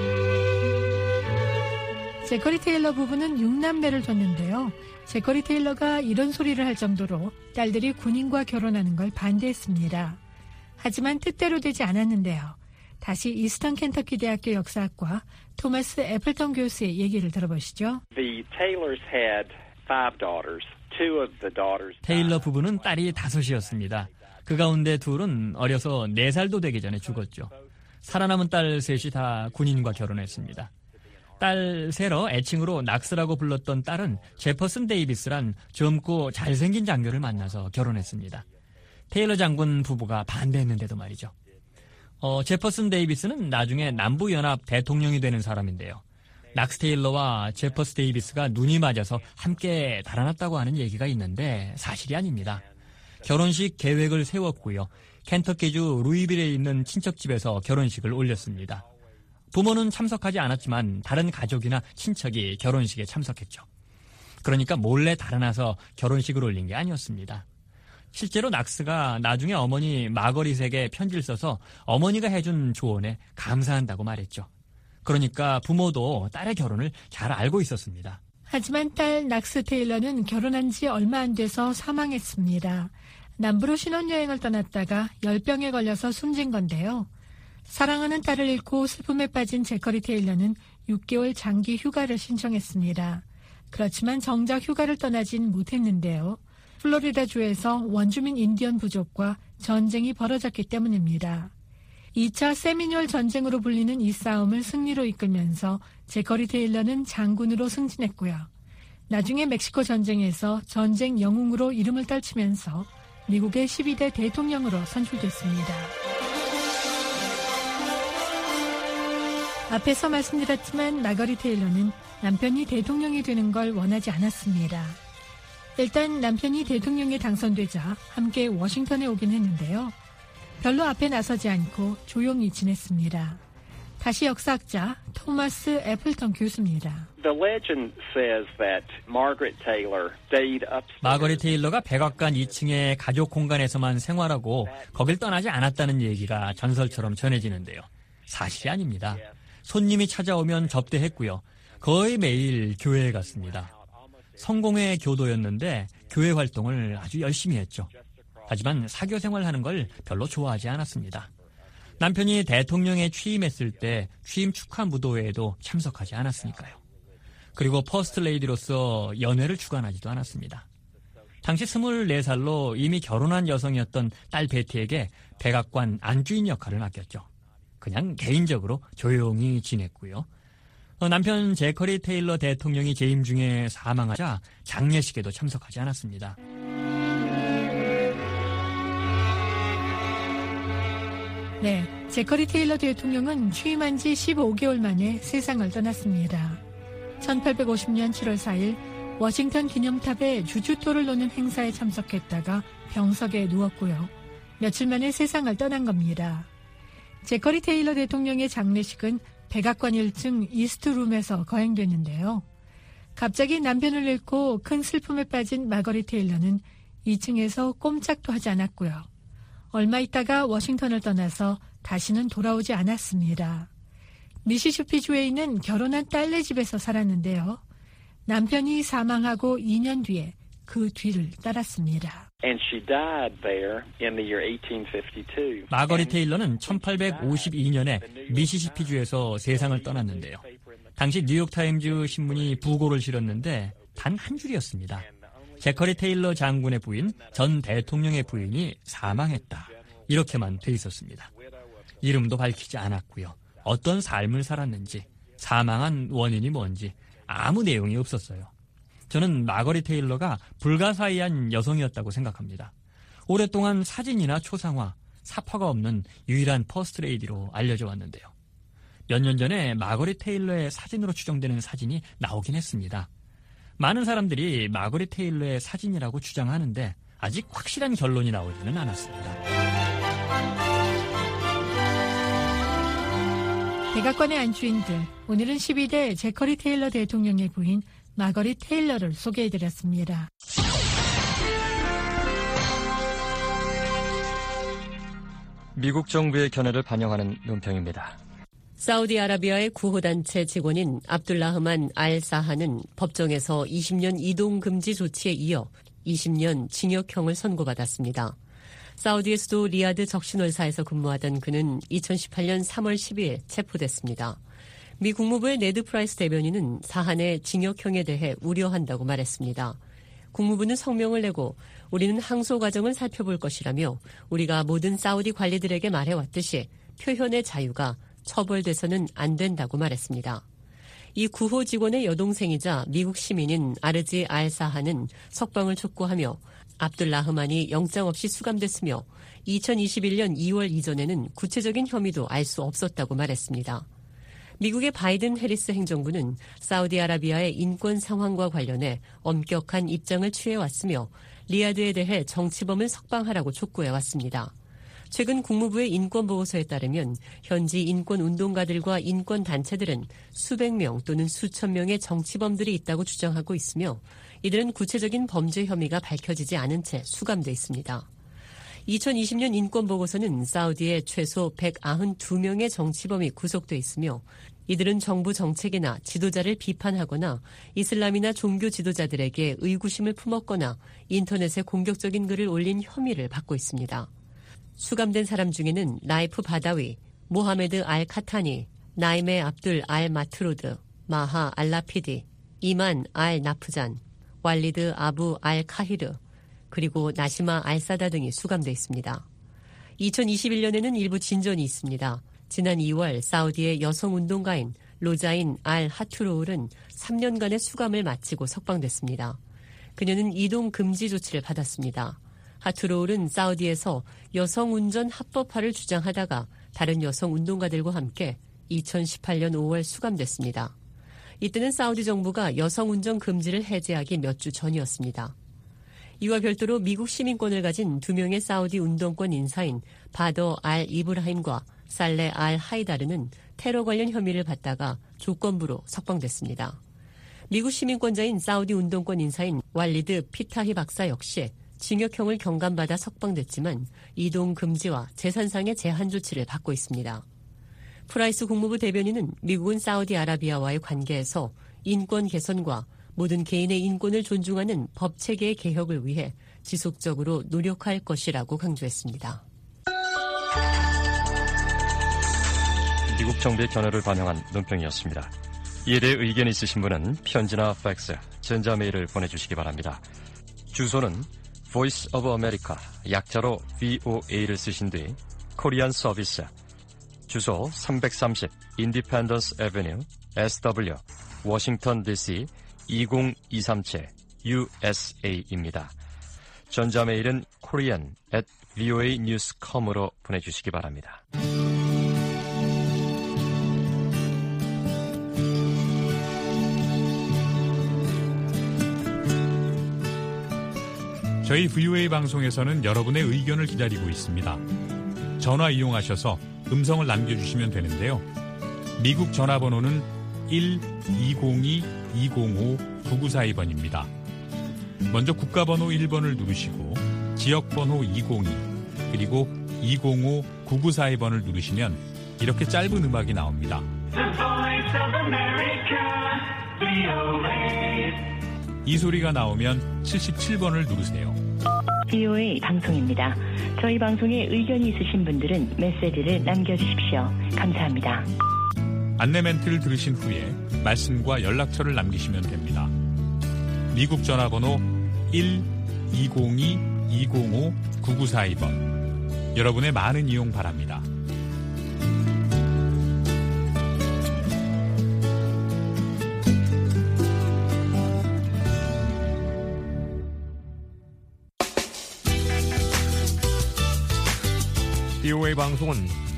제커리 테일러 부부는 6남매를 뒀는데요. 제커리 테일러가 이런 소리를 할 정도로 딸들이 군인과 결혼하는 걸 반대했습니다. 하지만 뜻대로 되지 않았는데요. 다시 이스턴 켄터키 대학교 역사학과 토마스 애플턴 교수의 얘기를 들어보시죠. 테일러 부부는 딸이 5이었습니다. 그 가운데 둘은 어려서 4살도 되기 전에 죽었죠. 살아남은 딸 셋이 다 군인과 결혼했습니다. 딸 세러 애칭으로 낙스라고 불렀던 딸은 제퍼슨 데이비스란 젊고 잘생긴 장교를 만나서 결혼했습니다. 테일러 장군 부부가 반대했는데도 말이죠. 제퍼슨 데이비스는 나중에 남부연합 대통령이 되는 사람인데요. 낙스 테일러와 제퍼스 데이비스가 눈이 맞아서 함께 달아났다고 하는 얘기가 있는데 사실이 아닙니다. 결혼식 계획을 세웠고요. 켄터키주 루이빌에 있는 친척집에서 결혼식을 올렸습니다. 부모는 참석하지 않았지만 다른 가족이나 친척이 결혼식에 참석했죠. 그러니까 몰래 달아나서 결혼식을 올린 게 아니었습니다. 실제로 낙스가 나중에 어머니 마거릿에게 편지를 써서 어머니가 해준 조언에 감사한다고 말했죠. 그러니까 부모도 딸의 결혼을 잘 알고 있었습니다. 하지만 딸 낙스 테일러는 결혼한 지 얼마 안 돼서 사망했습니다. 남부로 신혼여행을 떠났다가 열병에 걸려서 숨진 건데요. 사랑하는 딸을 잃고 슬픔에 빠진 제커리 테일러는 6개월 장기 휴가를 신청했습니다. 그렇지만 정작 휴가를 떠나진 못했는데요. 플로리다주에서 원주민 인디언 부족과 전쟁이 벌어졌기 때문입니다. 2차 세미뇰 전쟁으로 불리는 이 싸움을 승리로 이끌면서 제커리 테일러는 장군으로 승진했고요. 나중에 멕시코 전쟁에서 전쟁 영웅으로 이름을 떨치면서 미국의 12대 대통령으로 선출됐습니다. 앞에서 말씀드렸지만 마거리 테일러는 남편이 대통령이 되는 걸 원하지 않았습니다. 일단 남편이 대통령에 당선되자 함께 워싱턴에 오긴 했는데요. 별로 앞에 나서지 않고 조용히 지냈습니다. 다시 역사학자 토마스 애플턴 교수입니다. 마거리 테일러가 백악관 2층의 가족 공간에서만 생활하고 거길 떠나지 않았다는 얘기가 전설처럼 전해지는데요. 사실이 아닙니다. 손님이 찾아오면 접대했고요. 거의 매일 교회에 갔습니다. 성공회 교도였는데 교회 활동을 아주 열심히 했죠. 하지만 사교 생활하는 걸 별로 좋아하지 않았습니다. 남편이 대통령에 취임했을 때 취임 축하 무도회에도 참석하지 않았으니까요. 그리고 퍼스트 레이디로서 연애를 주관하지도 않았습니다. 당시 24살로 이미 결혼한 여성이었던 딸 베티에게 백악관 안주인 역할을 맡겼죠. 그냥 개인적으로 조용히 지냈고요. 남편 제커리 테일러 대통령이 재임 중에 사망하자 장례식에도 참석하지 않았습니다. 네, 제커리 테일러 대통령은 취임한 지 15개월 만에 세상을 떠났습니다. 1850년 7월 4일 워싱턴 기념탑에 주춧돌을 놓는 행사에 참석했다가 병석에 누웠고요. 며칠 만에 세상을 떠난 겁니다. 제커리 테일러 대통령의 장례식은 백악관 1층 이스트룸에서 거행됐는데요. 갑자기 남편을 잃고 큰 슬픔에 빠진 마거리 테일러는 2층에서 꼼짝도 하지 않았고요. 얼마 있다가 워싱턴을 떠나서 다시는 돌아오지 않았습니다. 미시시피주에 있는 결혼한 딸네 집에서 살았는데요. 남편이 사망하고 2년 뒤에 그 뒤를 따랐습니다. 마거리 테일러는 1852년에 미시시피주에서 세상을 떠났는데요. 당시 뉴욕타임즈 신문이 부고를 실었는데 단 한 줄이었습니다. 제커리 테일러 장군의 부인, 전 대통령의 부인이 사망했다. 이렇게만 돼 있었습니다. 이름도 밝히지 않았고요. 어떤 삶을 살았는지, 사망한 원인이 뭔지 아무 내용이 없었어요. 저는 마거리 테일러가 불가사의한 여성이었다고 생각합니다. 오랫동안 사진이나 초상화, 사파가 없는 유일한 퍼스트레이디로 알려져 왔는데요. 몇 년 전에 마거릿 테일러의 사진으로 추정되는 사진이 나오긴 했습니다. 많은 사람들이 마거릿 테일러의 사진이라고 주장하는데 아직 확실한 결론이 나오지는 않았습니다. 백악관의 안주인들, 오늘은 12대 제커리 테일러 대통령의 부인 마거릿 테일러를 소개해드렸습니다. 미국 정부의 견해를 반영하는 논평입니다. 사우디아라비아의 구호단체 직원인 압둘라흐만 알-사하는 법정에서 20년 이동금지 조치에 이어 20년 징역형을 선고받았습니다. 사우디의 수도 리야드 적신월사에서 근무하던 그는 2018년 3월 12일 체포됐습니다. 미 국무부의 네드 프라이스 대변인은 사한의 징역형에 대해 우려한다고 말했습니다. 국무부는 성명을 내고 우리는 항소 과정을 살펴볼 것이라며 우리가 모든 사우디 관리들에게 말해왔듯이 표현의 자유가 처벌돼서는 안 된다고 말했습니다. 이 구호 직원의 여동생이자 미국 시민인 아르지 알-사하는 석방을 촉구하며 압둘라흐만이 영장 없이 수감됐으며 2021년 2월 이전에는 구체적인 혐의도 알 수 없었다고 말했습니다. 미국의 바이든 해리스 행정부는 사우디아라비아의 인권 상황과 관련해 엄격한 입장을 취해왔으며 리야드에 대해 정치범을 석방하라고 촉구해왔습니다. 최근 국무부의 인권보고서에 따르면 현지 인권운동가들과 인권단체들은 수백 명 또는 수천 명의 정치범들이 있다고 주장하고 있으며 이들은 구체적인 범죄 혐의가 밝혀지지 않은 채 수감돼 있습니다. 2020년 인권보고서는 사우디에 최소 192명의 정치범이 구속돼 있으며 이들은 정부 정책이나 지도자를 비판하거나 이슬람이나 종교 지도자들에게 의구심을 품었거나 인터넷에 공격적인 글을 올린 혐의를 받고 있습니다. 수감된 사람 중에는 라이프 바다위, 모하메드 알-카타니, 나이메 압둘 알-마트루드, 마하 알라피디, 이만 알-나프잔, 왈리드 아부 알-카히르, 그리고 나시마 알-사다 등이 수감돼 있습니다. 2021년에는 일부 진전이 있습니다. 지난 2월 사우디의 여성운동가인 로자인 알-하투로울은 3년간의 수감을 마치고 석방됐습니다. 그녀는 이동 금지 조치를 받았습니다. 하투로울은 사우디에서 여성운전 합법화를 주장하다가 다른 여성운동가들과 함께 2018년 5월 수감됐습니다. 이때는 사우디 정부가 여성운전 금지를 해제하기 몇 주 전이었습니다. 이와 별도로 미국 시민권을 가진 2명의 사우디 운동권 인사인 바더 알-이브라힘과 살레 알-하이다르는 테러 관련 혐의를 받다가 조건부로 석방됐습니다. 미국 시민권자인 사우디 운동권 인사인 왈리드 피타히 박사 역시 징역형을 경감받아 석방됐지만 이동 금지와 재산상의 제한 조치를 받고 있습니다. 프라이스 국무부 대변인은 미국은 사우디아라비아와의 관계에서 인권 개선과 모든 개인의 인권을 존중하는 법체계의 개혁을 위해 지속적으로 노력할 것이라고 강조했습니다. 미국 정부의 견해를 반영한 논평이었습니다. 이에 대해 의견이 있으신 분은 편지나 팩스, 전자메일을 보내주시기 바랍니다. 주소는 Voice of America, 약자로 VOA를 쓰신 뒤 코리안 서비스, 주소 330 Independence Avenue, SW, 워싱턴 DC 20237 USA입니다. 전자메일은 korean@voanews.com으로 보내주시기 바랍니다. 저희 VOA 방송에서는 여러분의 의견을 기다리고 있습니다. 전화 이용하셔서 음성을 남겨주시면 되는데요. 미국 전화번호는 1-202-205-9942번입니다. 먼저 국가번호 1번을 누르시고 지역번호 202 그리고 205-9942번을 누르시면 이렇게 짧은 음악이 나옵니다. 이 소리가 나오면 77번을 누르세요. VOA 방송입니다. 저희 방송에 의견이 있으신 분들은 메시지를 남겨주십시오. 감사합니다. 안내 멘트를 들으신 후에 말씀과 연락처를 남기시면 됩니다. 미국 전화번호 1-202-205-9942번. 여러분의 많은 이용 바랍니다. BOA 방송은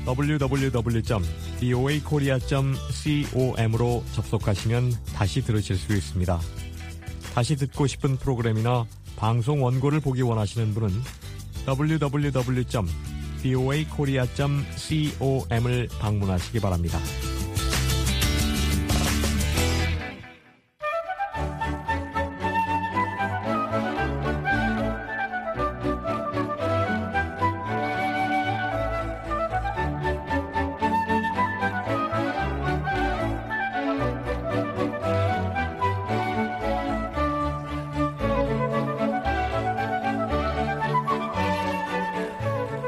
www.boakorea.com으로 접속하시면 다시 들으실 수 있습니다. 다시 듣고 싶은 프로그램이나 방송 원고를 보기 원하시는 분은 www.boakorea.com을 방문하시기 바랍니다.